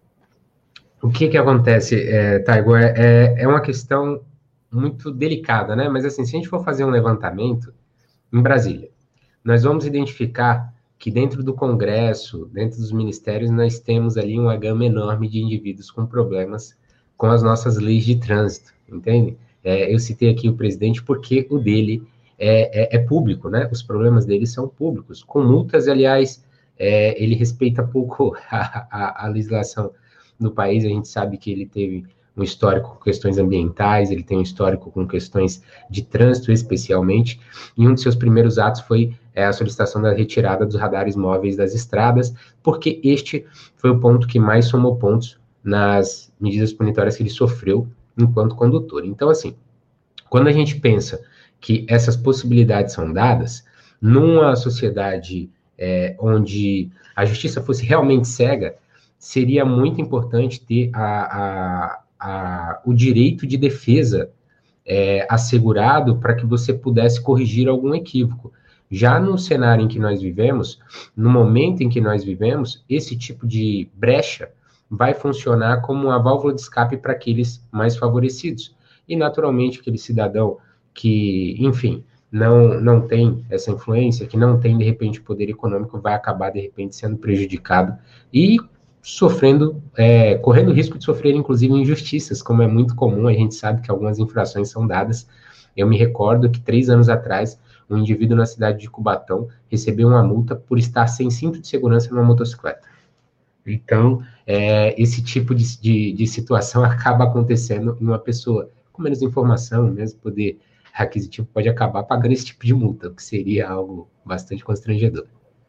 O que que acontece, é, Taigo, é, é uma questão muito delicada, né? Mas assim, se a gente for fazer um levantamento, em Brasília, nós vamos identificar que dentro do Congresso, dentro dos ministérios, nós temos ali uma gama enorme de indivíduos com problemas com as nossas leis de trânsito, entende? É, eu citei aqui o presidente porque o dele é, é, é público, né? Os problemas dele são públicos. Com multas, aliás, é, ele respeita pouco a, a, a legislação do país, a gente sabe que ele teve um histórico com questões ambientais, ele tem um histórico com questões de trânsito, especialmente, e um de seus primeiros atos foi é, a solicitação da retirada dos radares móveis das estradas, porque este foi o ponto que mais somou pontos nas medidas punitórias que ele sofreu enquanto condutor. Então, assim, quando a gente pensa que essas possibilidades são dadas, numa sociedade é, onde a justiça fosse realmente cega, seria muito importante ter a, a A, o direito de defesa é, assegurado para que você pudesse corrigir algum equívoco. Já no cenário em que nós vivemos, no momento em que nós vivemos, esse tipo de brecha vai funcionar como uma válvula de escape para aqueles mais favorecidos. E, naturalmente, aquele cidadão que, enfim, não, não tem essa influência, que não tem, de repente, poder econômico, vai acabar, de repente, sendo prejudicado e sofrendo, é, correndo risco de sofrer, inclusive, injustiças, como é muito comum. A gente sabe que algumas infrações são dadas. Eu me recordo que, três anos atrás, um indivíduo na cidade de Cubatão recebeu uma multa por estar sem cinto de segurança numa motocicleta. Então, é, esse tipo de, de, de situação acaba acontecendo em uma pessoa com menos informação, mesmo poder aquisitivo, pode acabar pagando esse tipo de multa, o que seria algo bastante constrangedor.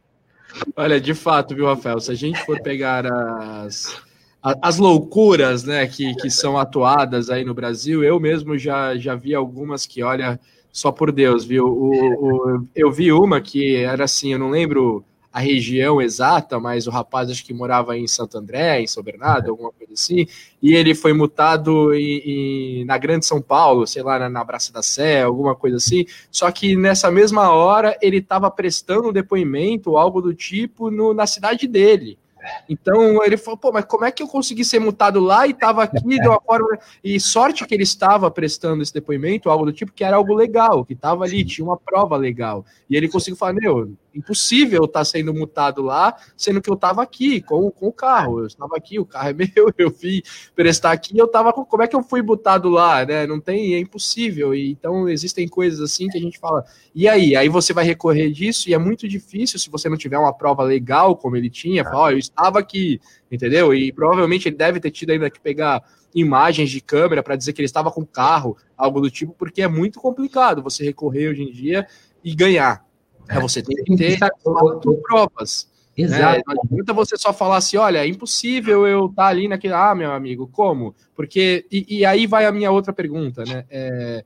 Olha, de fato, viu, Rafael, se a gente for pegar as, as loucuras, né, que, que são atuadas aí no Brasil, eu mesmo já, já vi algumas que, olha, só por Deus, viu, o, o, eu vi uma que era assim, eu não lembro a região exata, mas o rapaz acho que morava em Santo André, em São Bernardo, alguma coisa assim, e ele foi multado em, em, na Grande São Paulo, sei lá, na, na Praça da Sé, alguma coisa assim, só que nessa mesma hora ele estava prestando um depoimento, algo do tipo, no, na cidade dele. Então ele falou, pô, mas como é que eu consegui ser multado lá e estava aqui de uma forma... E sorte que ele estava prestando esse depoimento, algo do tipo, que era algo legal, que estava ali, tinha uma prova legal. E ele conseguiu falar, meu, impossível estar sendo multado lá, sendo que eu estava aqui com, com o carro. Eu estava aqui, o carro é meu, eu vim prestar aqui, eu estava com... Como é que eu fui multado lá, né? Não tem, é impossível. E, então existem coisas assim que a gente fala, e aí? Aí você vai recorrer disso e é muito difícil se você não tiver uma prova legal, como ele tinha, falar, ó, oh, eu estava aqui, entendeu? E provavelmente ele deve ter tido ainda que pegar imagens de câmera para dizer que ele estava com carro, algo do tipo, porque é muito complicado você recorrer hoje em dia e ganhar. É, você tem que ter quatro provas. Exato. Né? Não adianta você só falar assim, olha, é impossível eu estar ali naquele... Ah, meu amigo, como? Porque... E, e aí vai a minha outra pergunta, né? É...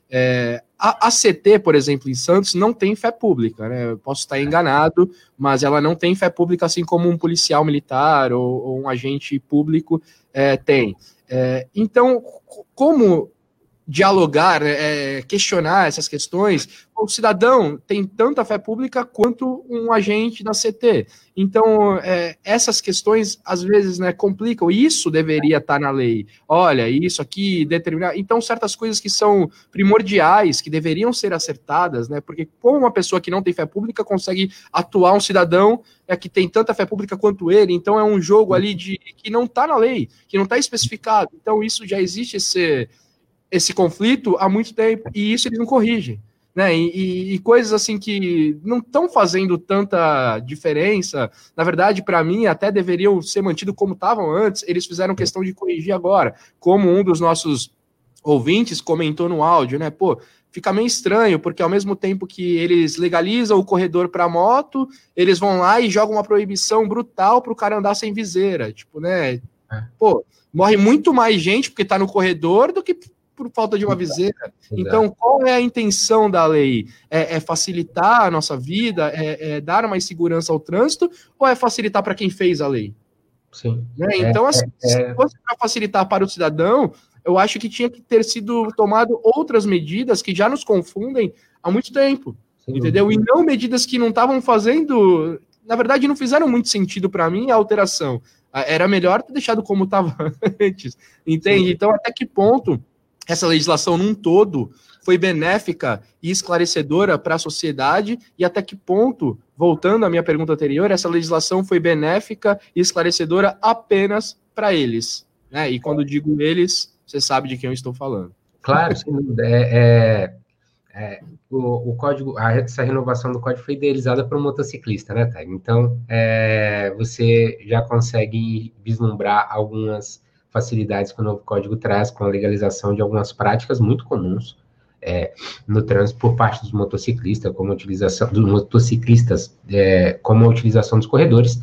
É, a, a C T, por exemplo, em Santos, não tem fé pública, né? Eu posso estar enganado, mas ela não tem fé pública, assim como um policial militar ou, ou um agente público é, tem. É, então, como dialogar, é, questionar essas questões? O cidadão tem tanta fé pública quanto um agente da C T. Então, é, essas questões, às vezes, né, complicam. Isso deveria estar na lei. Olha, isso aqui, determinar... Então, certas coisas que são primordiais, que deveriam ser acertadas, né? Porque como uma pessoa que não tem fé pública consegue atuar um cidadão é, que tem tanta fé pública quanto ele? Então, é um jogo ali de, que não está na lei, que não está especificado. Então, isso já existe esse... esse conflito há muito tempo, e isso eles não corrigem, né, e, e, e coisas assim que não estão fazendo tanta diferença, na verdade, para mim, até deveriam ser mantidos como estavam antes, eles fizeram questão de corrigir agora, como um dos nossos ouvintes comentou no áudio, né, pô, fica meio estranho, porque ao mesmo tempo que eles legalizam o corredor para moto, eles vão lá e jogam uma proibição brutal para o cara andar sem viseira, tipo, né, pô, morre muito mais gente porque tá no corredor do que por falta de uma viseira. Então, qual é a intenção da lei? É, é facilitar a nossa vida? É, é dar mais segurança ao trânsito? Ou é facilitar para quem fez a lei? Sim. Né? Então, assim, é, é... se fosse para facilitar para o cidadão, eu acho que tinha que ter sido tomado outras medidas que já nos confundem há muito tempo. Sim. Entendeu? E não medidas que não estavam fazendo... Na verdade, não fizeram muito sentido para mim a alteração. Era melhor ter deixado como estava antes. Entende? Sim. Então, até que ponto essa legislação num todo foi benéfica e esclarecedora para a sociedade e até que ponto, voltando à minha pergunta anterior, essa legislação foi benéfica e esclarecedora apenas para eles, né? E quando digo eles, você sabe de quem eu estou falando. Claro, sem dúvida. É, é, é, o, o código, a, essa renovação do código foi idealizada para o motociclista, né, Thay? Então, é, você já consegue vislumbrar algumas facilidades que o novo código traz com a legalização de algumas práticas muito comuns é, no trânsito por parte dos motociclistas, como a utilização dos motociclistas, é, como a utilização dos corredores,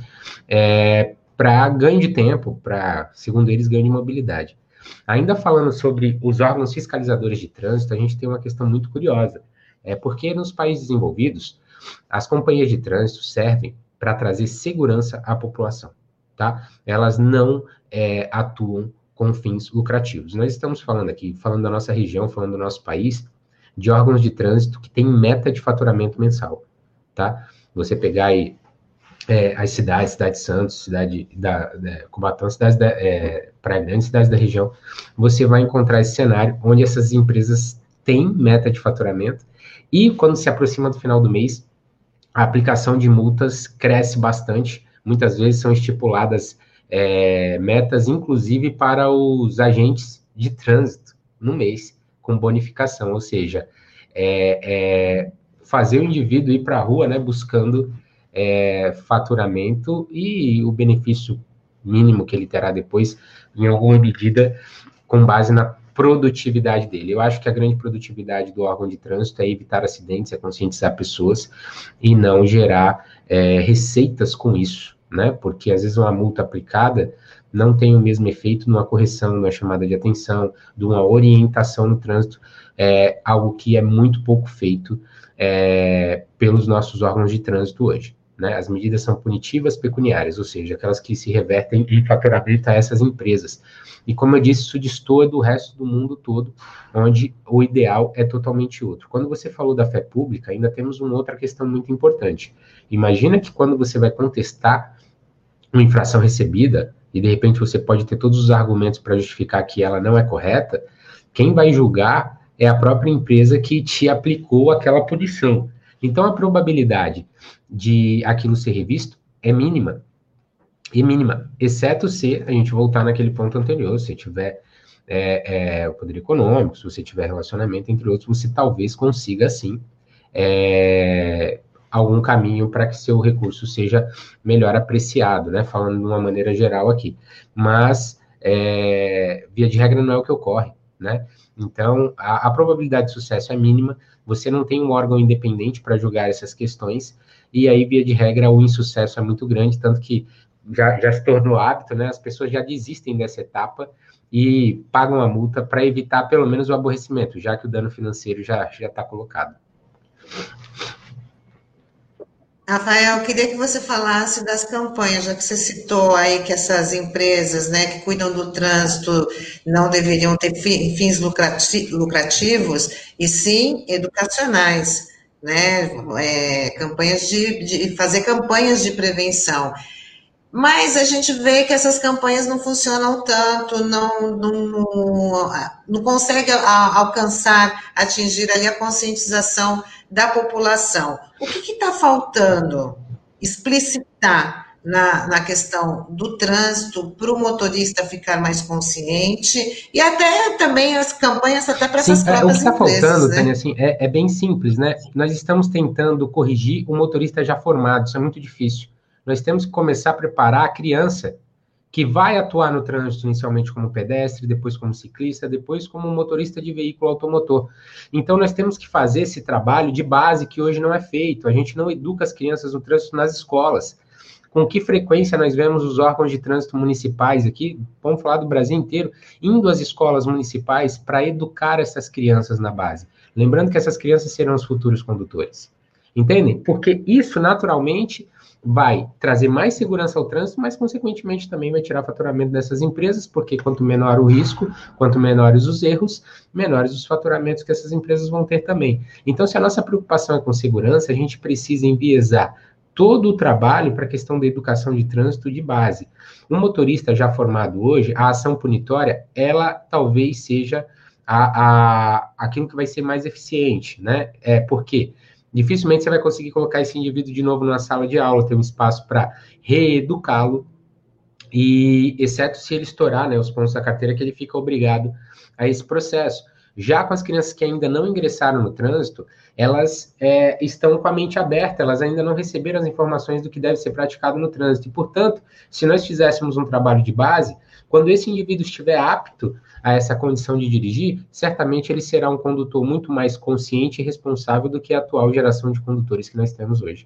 é, para ganho de tempo, para, segundo eles, ganho de mobilidade. Ainda falando sobre os órgãos fiscalizadores de trânsito, a gente tem uma questão muito curiosa, é porque nos países desenvolvidos, as companhias de trânsito servem para trazer segurança à população, tá? Elas não é, atuam com fins lucrativos. Nós estamos falando aqui, falando da nossa região, falando do nosso país, de órgãos de trânsito que têm meta de faturamento mensal, tá? Você pegar aí é, as cidades, cidade de Santos, cidade da, da Cubatão, cidades da é, Praia Grande, cidades da região, você vai encontrar esse cenário onde essas empresas têm meta de faturamento e quando se aproxima do final do mês, a aplicação de multas cresce bastante, muitas vezes são estipuladas é, metas, inclusive para os agentes de trânsito no mês, com bonificação, ou seja, é, é, fazer o indivíduo ir para a rua, né, buscando é, faturamento e o benefício mínimo que ele terá depois, em alguma medida, com base na produtividade dele. Eu acho que a grande produtividade do órgão de trânsito é evitar acidentes, é conscientizar pessoas e não gerar é, receitas com isso, né, porque às vezes uma multa aplicada não tem o mesmo efeito numa correção, numa chamada de atenção, de uma orientação no trânsito, é algo que é muito pouco feito é, pelos nossos órgãos de trânsito hoje, né? As medidas são punitivas pecuniárias, ou seja, aquelas que se revertem em faturamento a essas empresas. E como eu disse, isso destoa do resto do mundo todo, onde o ideal é totalmente outro. Quando você falou da fé pública, ainda temos uma outra questão muito importante. Imagina que quando você vai contestar uma infração recebida, e de repente você pode ter todos os argumentos para justificar que ela não é correta, quem vai julgar é a própria empresa que te aplicou aquela punição. Então, a probabilidade de aquilo ser revisto é mínima, e mínima, exceto se a gente voltar naquele ponto anterior, se tiver é, é, o poder econômico, se você tiver relacionamento, entre outros, você talvez consiga, sim, é, algum caminho para que seu recurso seja melhor apreciado, né? Falando de uma maneira geral aqui. Mas, é, via de regra, não é o que ocorre, né? Então, a, a probabilidade de sucesso é mínima, você não tem um órgão independente para julgar essas questões, e aí, via de regra, o insucesso é muito grande, tanto que já, já se tornou hábito, né? As pessoas já desistem dessa etapa e pagam a multa para evitar, pelo menos, o aborrecimento, já que o dano financeiro já já está colocado. Rafael, eu queria que você falasse das campanhas, já que você citou aí que essas empresas, né, que cuidam do trânsito não deveriam ter fins lucrativos, e sim educacionais, né, é, campanhas de, de fazer campanhas de prevenção. Mas a gente vê que essas campanhas não funcionam tanto, não, não, não consegue alcançar, atingir ali a conscientização da população. O que está faltando explicitar na, na questão do trânsito para o motorista ficar mais consciente e até também as campanhas até para essas Sim, próprias empresas, né? O que está faltando, né? Tânia, assim, é, é bem simples, né? Nós estamos tentando corrigir o motorista já formado, isso é muito difícil. Nós temos que começar a preparar a criança que vai atuar no trânsito inicialmente como pedestre, depois como ciclista, depois como motorista de veículo automotor. Então, nós temos que fazer esse trabalho de base que hoje não é feito. A gente não educa as crianças no trânsito nas escolas. Com que frequência nós vemos os órgãos de trânsito municipais aqui, vamos falar do Brasil inteiro, indo às escolas municipais para educar essas crianças na base. Lembrando que essas crianças serão os futuros condutores. Entendem? Porque isso, naturalmente, vai trazer mais segurança ao trânsito, mas, consequentemente, também vai tirar faturamento dessas empresas, porque quanto menor o risco, quanto menores os erros, menores os faturamentos que essas empresas vão ter também. Então, se a nossa preocupação é com segurança, a gente precisa enviesar todo o trabalho para a questão da educação de trânsito de base. Um motorista já formado hoje, a ação punitória, ela talvez seja a, a, aquilo que vai ser mais eficiente, né? É, por quê? Dificilmente você vai conseguir colocar esse indivíduo de novo na sala de aula, ter um espaço para reeducá-lo, e exceto se ele estourar, né, os pontos da carteira, que ele fica obrigado a esse processo. Já com as crianças que ainda não ingressaram no trânsito, elas é, estão com a mente aberta, elas ainda não receberam as informações do que deve ser praticado no trânsito. E, portanto, se nós fizéssemos um trabalho de base, quando esse indivíduo estiver apto a essa condição de dirigir, certamente ele será um condutor muito mais consciente e responsável do que a atual geração de condutores que nós temos hoje.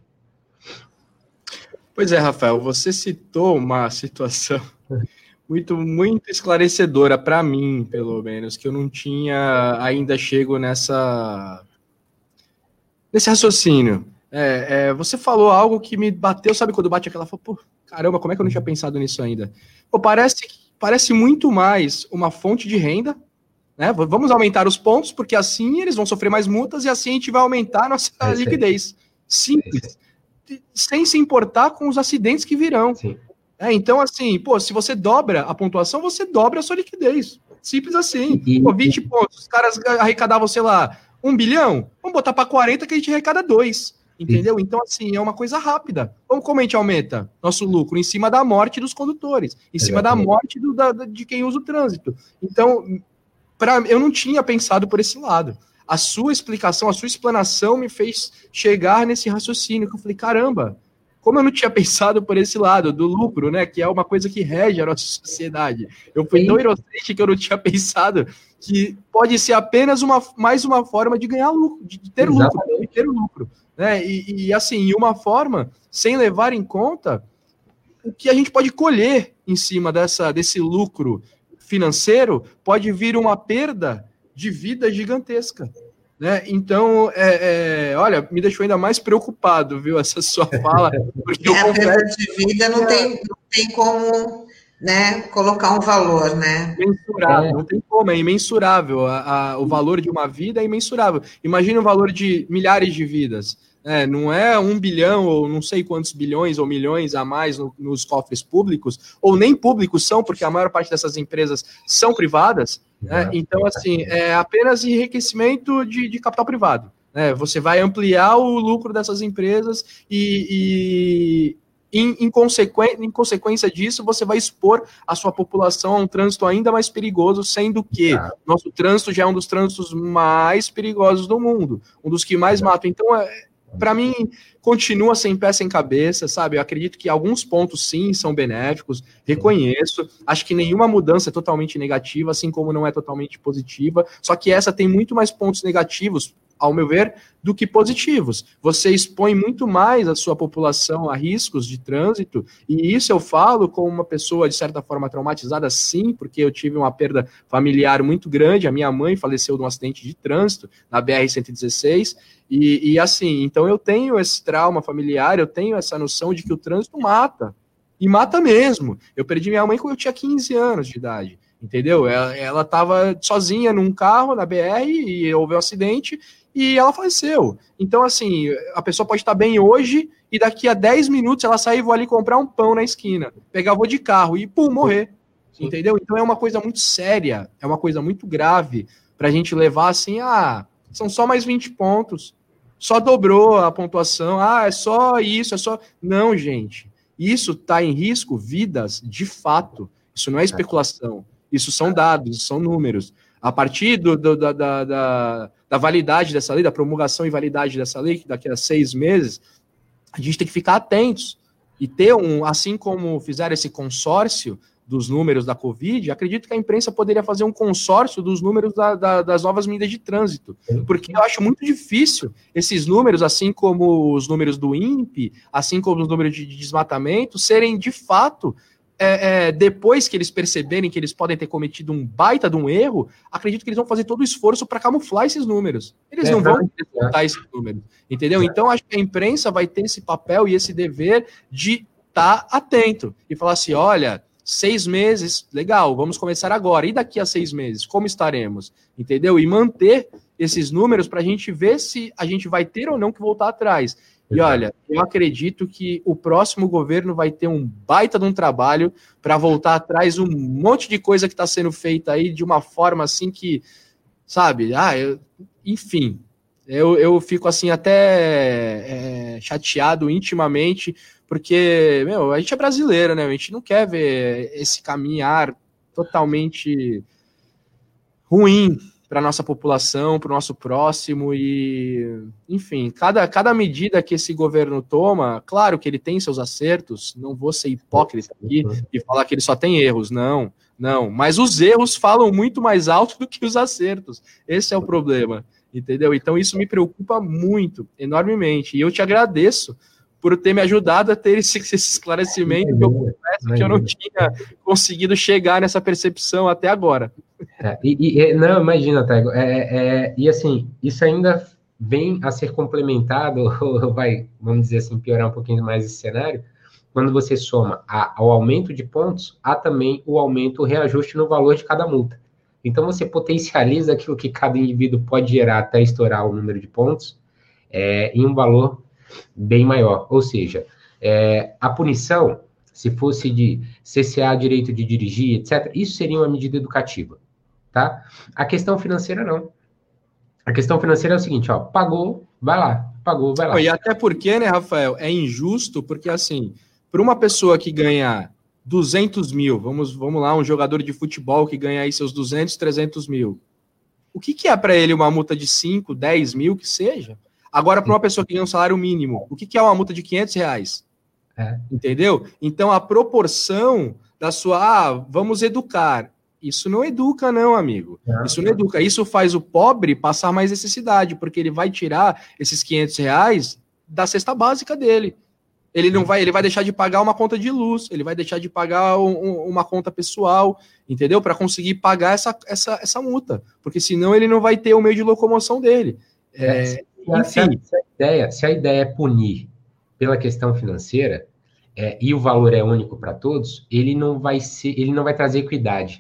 Pois é, Rafael, você citou uma situação muito, muito esclarecedora para mim, pelo menos, que eu não tinha ainda chego nessa, nesse raciocínio. É, é, você falou algo que me bateu, sabe quando bate aquela, pô, caramba, como é que eu não tinha pensado nisso ainda? Pô, parece que parece muito mais uma fonte de renda, né? Vamos aumentar os pontos, porque assim eles vão sofrer mais multas e assim a gente vai aumentar a nossa é liquidez. Simples. É sem se importar com os acidentes que virão. É, então, assim, pô, se você dobra a pontuação, você dobra a sua liquidez. Simples assim. E, pô, vinte pontos, os caras arrecadavam, sei lá, um bilhão, vamos botar para quarenta que a gente arrecada dois. Entendeu? Então, assim, é uma coisa rápida. Como, como a gente aumenta nosso lucro? Em cima da morte dos condutores, em cima Exatamente. da morte do, da, de quem usa o trânsito. Então, pra, eu não tinha pensado por esse lado. A sua explicação, a sua explanação me fez chegar nesse raciocínio, que eu falei, caramba, como eu não tinha pensado por esse lado, do lucro, né, que é uma coisa que rege a nossa sociedade. Eu fui Sim. tão inocente que eu não tinha pensado que pode ser apenas uma, mais uma forma de ganhar lucro, de ter Exatamente. lucro, de ter lucro. Né? E, e assim, uma forma, sem levar em conta o que a gente pode colher em cima dessa, desse lucro financeiro, pode vir uma perda de vida gigantesca. Né? Então, é, é, olha, me deixou ainda mais preocupado, viu, essa sua fala. Porque é, a perda de vida não tem, não tem como, né, colocar um valor, né? Mensurável, é. não tem como, é imensurável. A, a, o valor de uma vida é imensurável. Imagina o valor de milhares de vidas. É, não é um bilhão ou não sei quantos bilhões ou milhões a mais no, nos cofres públicos, ou nem públicos são, porque a maior parte dessas empresas são privadas. Né? Então, assim, é apenas enriquecimento de, de capital privado. Né? Você vai ampliar o lucro dessas empresas e, e em, em, consequ... em consequência disso, você vai expor a sua população a um trânsito ainda mais perigoso, sendo que ah. nosso trânsito já é um dos trânsitos mais perigosos do mundo, um dos que mais matam. Então, é para mim, continua sem pé, sem cabeça, sabe? Eu acredito que alguns pontos, sim, são benéficos, reconheço. Acho que nenhuma mudança é totalmente negativa, assim como não é totalmente positiva. Só que essa tem muito mais pontos negativos, ao meu ver, do que positivos. Você expõe muito mais a sua população a riscos de trânsito, e isso eu falo como uma pessoa, de certa forma, traumatizada, sim, porque eu tive uma perda familiar muito grande. A minha mãe faleceu de um acidente de trânsito na B R cento e dezesseis, e, e assim, então eu tenho esse trauma familiar, eu tenho essa noção de que o trânsito mata, e mata mesmo. Eu perdi minha mãe quando eu tinha quinze anos de idade, entendeu? Ela estava sozinha num carro na B R e houve um acidente e ela faleceu. Então, assim, a pessoa pode estar bem hoje e daqui a dez minutos ela sair e vou ali comprar um pão na esquina, pegar, vou de carro e, pum, morrer. Sim. Entendeu? Então é uma coisa muito séria, é uma coisa muito grave para a gente levar assim, ah, são só mais vinte pontos, só dobrou a pontuação, ah, é só isso, é só... Não, gente, isso está em risco vidas de fato, isso não é especulação, isso são dados, são números. A partir do, do, da, da, da, da validade dessa lei, da promulgação e validade dessa lei, que daqui a seis meses, a gente tem que ficar atentos e ter um, assim como fizeram esse consórcio dos números da Covid, acredito que a imprensa poderia fazer um consórcio dos números da, da, das novas medidas de trânsito, porque eu acho muito difícil esses números, assim como os números do INPE, assim como os números de, de desmatamento, serem de fato... É, é, depois que eles perceberem que eles podem ter cometido um baita de um erro, acredito que eles vão fazer todo o esforço para camuflar esses números. Eles é, não vão desmontar esses números, entendeu? É. Então, acho que a imprensa vai ter esse papel e esse dever de estar tá atento e falar assim, olha, seis meses, legal, vamos começar agora. E daqui a seis meses, como estaremos? Entendeu? E manter esses números para a gente ver se a gente vai ter ou não que voltar atrás. E olha, eu acredito que o próximo governo vai ter um baita de um trabalho para voltar atrás um monte de coisa que está sendo feita aí de uma forma assim que, sabe, ah, eu, enfim, eu, eu fico assim até é, chateado intimamente, porque, meu, a gente é brasileiro, né, a gente não quer ver esse caminhar totalmente ruim para a nossa população, para o nosso próximo e, enfim, cada, cada medida que esse governo toma, claro que ele tem seus acertos, não vou ser hipócrita aqui e falar que ele só tem erros, não, não, mas os erros falam muito mais alto do que os acertos, esse é o problema, entendeu? Então isso me preocupa muito, enormemente, e eu te agradeço por ter me ajudado a ter esse, esse esclarecimento, que eu confesso que eu não tinha conseguido chegar nessa percepção até agora. É, e, e, não, imagina, Tego, é, é, e assim, isso ainda vem a ser complementado, ou vai, vamos dizer assim, piorar um pouquinho mais esse cenário, quando você soma a, ao aumento de pontos, há também o aumento, o reajuste no valor de cada multa. Então, você potencializa aquilo que cada indivíduo pode gerar até estourar o número de pontos é, em um valor bem maior. Ou seja, é, a punição, se fosse de C C A, direito de dirigir, etcétera, isso seria uma medida educativa, tá? A questão financeira, não. A questão financeira é o seguinte, ó, pagou, vai lá, pagou, vai lá. E até porque, né, Rafael, é injusto, porque assim, para uma pessoa que ganha duzentos mil, vamos, vamos lá, um jogador de futebol que ganha aí seus duzentos, trezentos mil, o que, que é para ele uma multa de cinco, dez mil, que seja? Agora, para uma pessoa que ganha um salário mínimo, o que, que é uma multa de quinhentos reais? É. Entendeu? Então, a proporção da sua, ah, vamos educar, isso não educa, não, amigo. Não, isso não educa. Isso faz o pobre passar mais necessidade, porque ele vai tirar esses quinhentos reais da cesta básica dele. Ele não vai, ele vai deixar de pagar uma conta de luz, ele vai deixar de pagar um, um, uma conta pessoal, entendeu? Para conseguir pagar essa, essa, essa multa. Porque senão ele não vai ter o meio de locomoção dele. É, se, a, se, a, se, a ideia, se a ideia é punir pela questão financeira, é, e o valor é único para todos, ele não vai ser, ele não vai trazer equidade.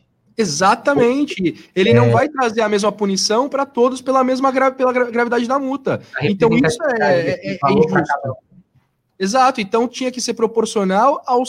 Exatamente. Ele é... não vai trazer a mesma punição para todos pela mesma gra... pela gra... gravidade da multa. Então isso é, é, é injusto. Exato. Então tinha que ser proporcional ao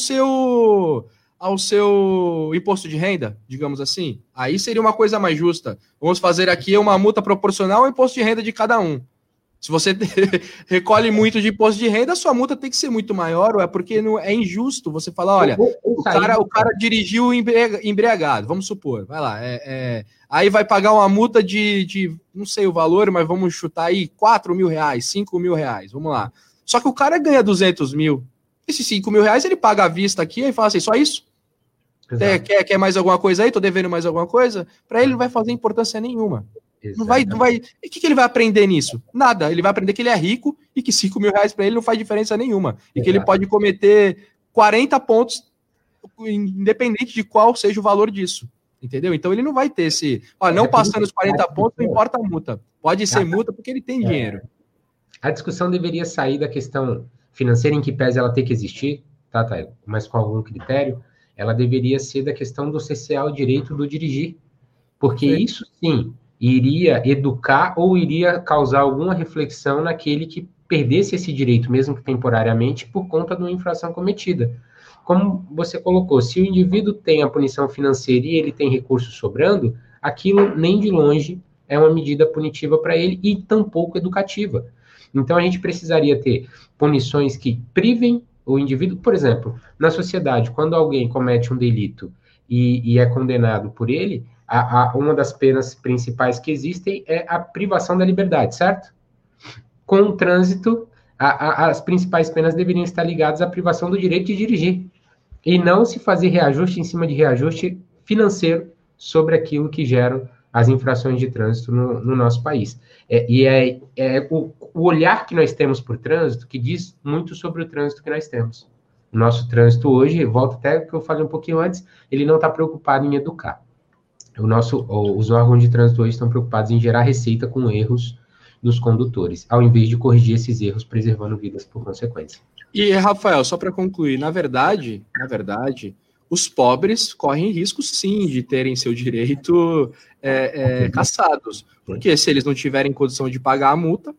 seu ao seu imposto de renda, digamos assim. Aí seria uma coisa mais justa. Vamos fazer aqui uma multa proporcional ao imposto de renda de cada um. Se você recolhe muito de imposto de renda, a sua multa tem que ser muito maior, ou é porque não é injusto você falar, olha, o cara, o cara dirigiu embriagado, vamos supor, vai lá, é, é, aí vai pagar uma multa de, de, não sei o valor, mas vamos chutar aí quatro mil reais, cinco mil reais, vamos lá. Só que o cara ganha duzentos mil, esses cinco mil reais ele paga à vista aqui e fala assim, só isso? Quer, quer, quer mais alguma coisa aí? Tô devendo mais alguma coisa? Para ele não vai fazer importância nenhuma. Não vai, não vai. E o que, que ele vai aprender nisso? Nada. Ele vai aprender que ele é rico e que cinco mil reais para ele não faz diferença nenhuma. E Exato. Que ele pode cometer quarenta pontos, independente de qual seja o valor disso. Entendeu? Então ele não vai ter esse. Ó, não passando os quarenta pontos, não importa a multa. Pode ser multa porque ele tem dinheiro. A discussão deveria sair da questão financeira, em que pese ela ter que existir, tá, tá, mas com algum critério, ela deveria ser da questão do C C A, o direito do dirigir. Porque sim. Isso sim iria educar ou iria causar alguma reflexão naquele que perdesse esse direito, mesmo que temporariamente, por conta de uma infração cometida. Como você colocou, se o indivíduo tem a punição financeira e ele tem recursos sobrando, aquilo nem de longe é uma medida punitiva para ele e tampouco educativa. Então a gente precisaria ter punições que privem o indivíduo, por exemplo, na sociedade, quando alguém comete um delito e, e é condenado por ele, A, a, uma das penas principais que existem é a privação da liberdade, certo? Com o trânsito, a, a, as principais penas deveriam estar ligadas à privação do direito de dirigir, e não se fazer reajuste em cima de reajuste financeiro sobre aquilo que geram as infrações de trânsito no, no nosso país. É, e é, é o, o olhar que nós temos por trânsito que diz muito sobre o trânsito que nós temos. O nosso trânsito hoje, volto até o que eu falei um pouquinho antes, ele não está preocupado em educar. O nosso, os órgãos de trânsito hoje estão preocupados em gerar receita com erros dos condutores, ao invés de corrigir esses erros, preservando vidas por consequência. E, Rafael, só para concluir, na verdade, na verdade, os pobres correm risco, sim, de terem seu direito é, é, cassados, porque se eles não tiverem condição de pagar a multa...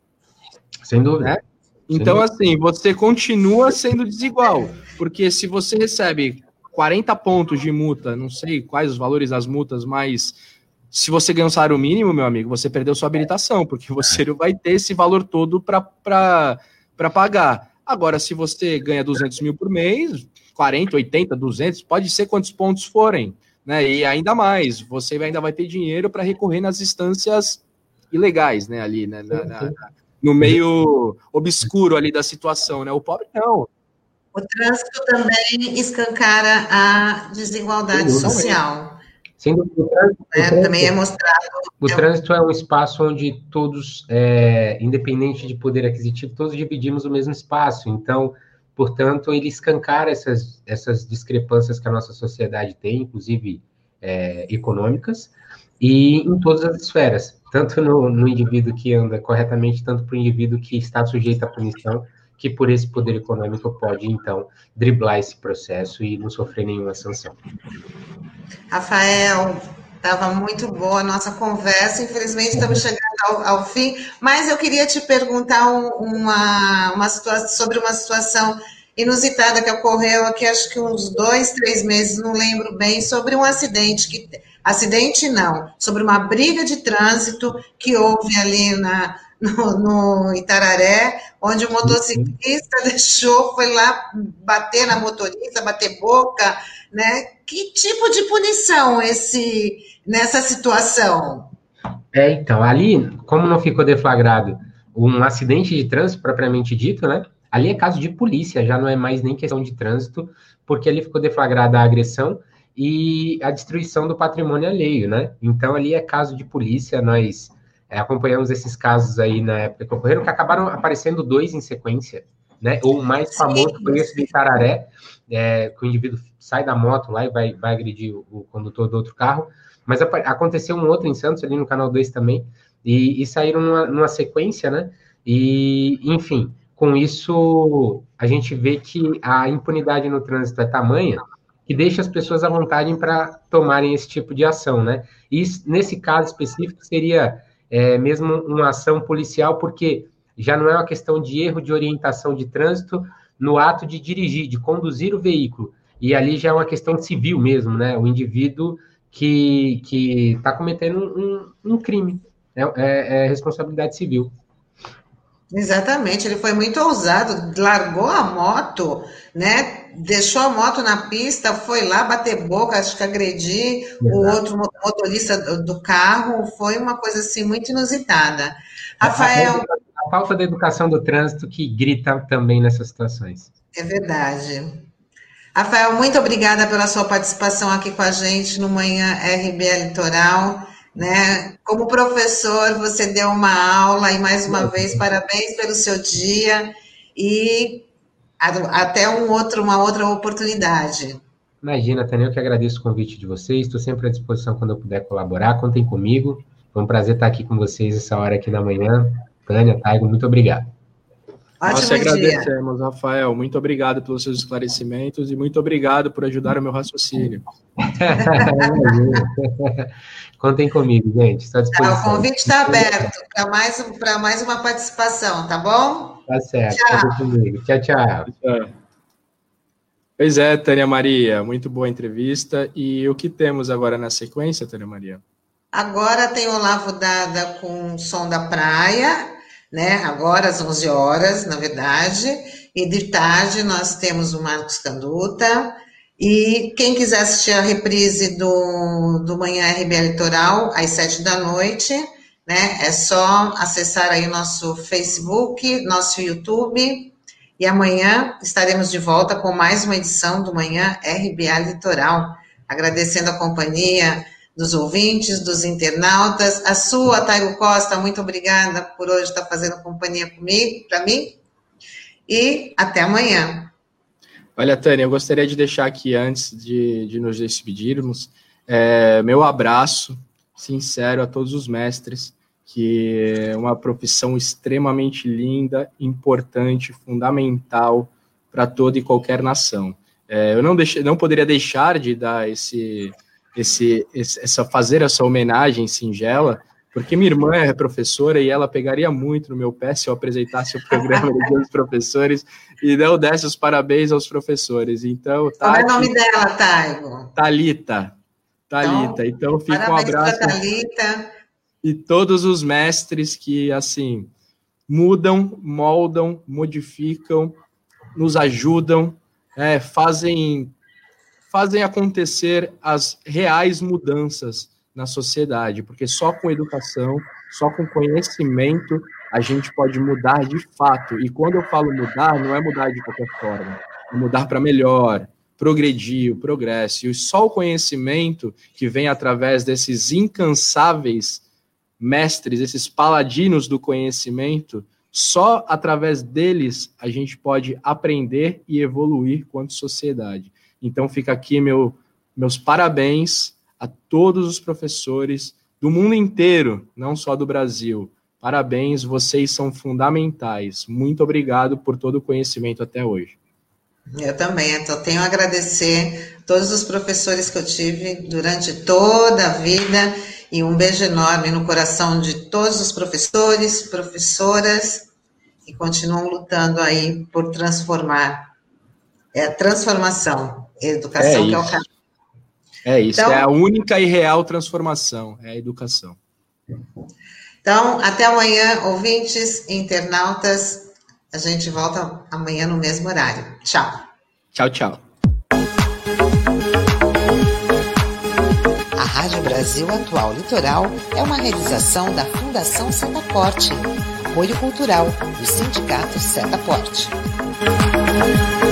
Sem dúvida. Né? Então, Sem dúvida. Assim, você continua sendo desigual, porque se você recebe quarenta pontos de multa, não sei quais os valores das multas, mas se você ganha um salário mínimo, meu amigo, você perdeu sua habilitação, porque você não vai ter esse valor todo para pagar. Agora, se você ganha duzentos mil por mês, quarenta, oitenta, duzentos, pode ser quantos pontos forem, né? E ainda mais, você ainda vai ter dinheiro para recorrer nas instâncias ilegais, né? Ali, né? Na, na, no meio obscuro ali da situação, né? O pobre não. O trânsito também escancara a desigualdade Sim, social. Sem dúvida, o trânsito, é, o trânsito, também é mostrado. O trânsito é um espaço onde todos, é, independente de poder aquisitivo, todos dividimos o mesmo espaço. Então, portanto, ele escancara essas, essas discrepâncias que a nossa sociedade tem, inclusive é, econômicas, e em todas as esferas, tanto no, no indivíduo que anda corretamente, tanto para o indivíduo que está sujeito à punição, que por esse poder econômico pode, então, driblar esse processo e não sofrer nenhuma sanção. Rafael, estava muito boa a nossa conversa, infelizmente estamos chegando ao, ao fim, mas eu queria te perguntar um, uma, uma situação, sobre uma situação inusitada que ocorreu aqui, acho que uns dois, três meses, não lembro bem, sobre um acidente, que, acidente não, sobre uma briga de trânsito que houve ali na, no, no Itararé, onde o motociclista deixou, foi lá bater na motorista, bater boca, né? Que tipo de punição esse, nessa situação? É, então, ali, como não ficou deflagrado um acidente de trânsito propriamente dito, né? Ali é caso de polícia, já não é mais nem questão de trânsito, porque ali ficou deflagrada a agressão e a destruição do patrimônio alheio, né? Então, ali é caso de polícia, nós é, acompanhamos esses casos aí na época que ocorreram, que acabaram aparecendo dois em sequência, né? O mais famoso Sim. foi esse do Itararé, é, que o indivíduo sai da moto lá e vai, vai agredir o, o condutor do outro carro, mas aconteceu um outro em Santos, ali no Canal dois também, e, e saíram numa, numa sequência, né? E, enfim... Com isso, a gente vê que a impunidade no trânsito é tamanha que deixa as pessoas à vontade para tomarem esse tipo de ação, né? E nesse caso específico seria é, mesmo uma ação policial, porque já não é uma questão de erro de orientação de trânsito no ato de dirigir, de conduzir o veículo. E ali já é uma questão civil mesmo, né? O indivíduo que que está cometendo um, um crime, é, é, é responsabilidade civil. Exatamente, ele foi muito ousado, largou a moto, né? Deixou a moto na pista, foi lá bater boca, acho que agredir Exato. o outro motorista do, do carro, foi uma coisa assim muito inusitada. Rafael. A, a falta da educação do trânsito que grita também nessas situações. É verdade. Rafael, muito obrigada pela sua participação aqui com a gente no Manhã R B A Litoral. Né? Como professor, você deu uma aula e mais uma vez parabéns pelo seu dia e até um outro, uma outra oportunidade. Imagina, Tânia, eu que agradeço o convite de vocês, estou sempre à disposição quando eu puder colaborar, contem comigo, foi um prazer estar aqui com vocês essa hora aqui na manhã. Tânia, Taigo, muito obrigado. Ótimo Nós agradecemos, dia. Rafael, muito obrigado pelos seus esclarecimentos e muito obrigado por ajudar o meu raciocínio. Contem comigo, gente. Estou à disposição. Tá, o convite está aberto para mais, para mais uma participação, tá bom? Tá certo. Tchau. Comigo. Tchau, tchau. tchau. Pois é, Tânia Maria, muito boa entrevista. E o que temos agora na sequência, Tânia Maria? Agora tem o Olavo Dada com o Som da Praia, né? Agora às onze horas, na verdade. E de tarde nós temos o Marcos Canduta. E quem quiser assistir a reprise do, do Manhã R B A Litoral, às sete da noite, né, é só acessar aí o nosso Facebook, nosso YouTube, e amanhã estaremos de volta com mais uma edição do Manhã R B A Litoral, agradecendo a companhia dos ouvintes, dos internautas, a sua, Taigo Costa, muito obrigada por hoje estar fazendo companhia comigo, para mim, e até amanhã. Olha, Tânia, eu gostaria de deixar aqui, antes de, de nos despedirmos, é, meu abraço sincero a todos os mestres, que é uma profissão extremamente linda, importante, fundamental para toda e qualquer nação. É, eu não, deixe, não poderia deixar de dar esse, esse, esse, essa, fazer essa homenagem singela, porque minha irmã é professora e ela pegaria muito no meu pé se eu apresentasse o programa dos professores e eu desse os parabéns aos professores. Então, Tati, qual é o nome dela, Taigo? Thalita. Thalita. Então, então fica um abraço. Thalita. E todos os mestres que, assim, mudam, moldam, modificam, nos ajudam, é, fazem, fazem acontecer as reais mudanças na sociedade, porque só com educação, só com conhecimento, a gente pode mudar de fato. E quando eu falo mudar, não é mudar de qualquer forma, é mudar para melhor, progredir, o progresso. E só o conhecimento que vem através desses incansáveis mestres, esses paladinos do conhecimento, só através deles a gente pode aprender e evoluir quanto sociedade. Então fica aqui meu, meus parabéns a todos os professores do mundo inteiro, não só do Brasil, Parabéns, vocês são fundamentais. Muito obrigado por todo o conhecimento até hoje. Eu também, então tenho a agradecer a todos os professores que eu tive durante toda a vida e um beijo enorme no coração de todos os professores, professoras que continuam lutando aí por transformar. É a transformação, a educação é que é o caminho. É isso, então, é a única e real transformação, é a educação. Então, até amanhã, ouvintes, internautas. A gente volta amanhã no mesmo horário. Tchau. Tchau, tchau. A Rádio Brasil Atual Litoral é uma realização da Fundação Setaporte, apoio cultural do Sindicato Setaporte.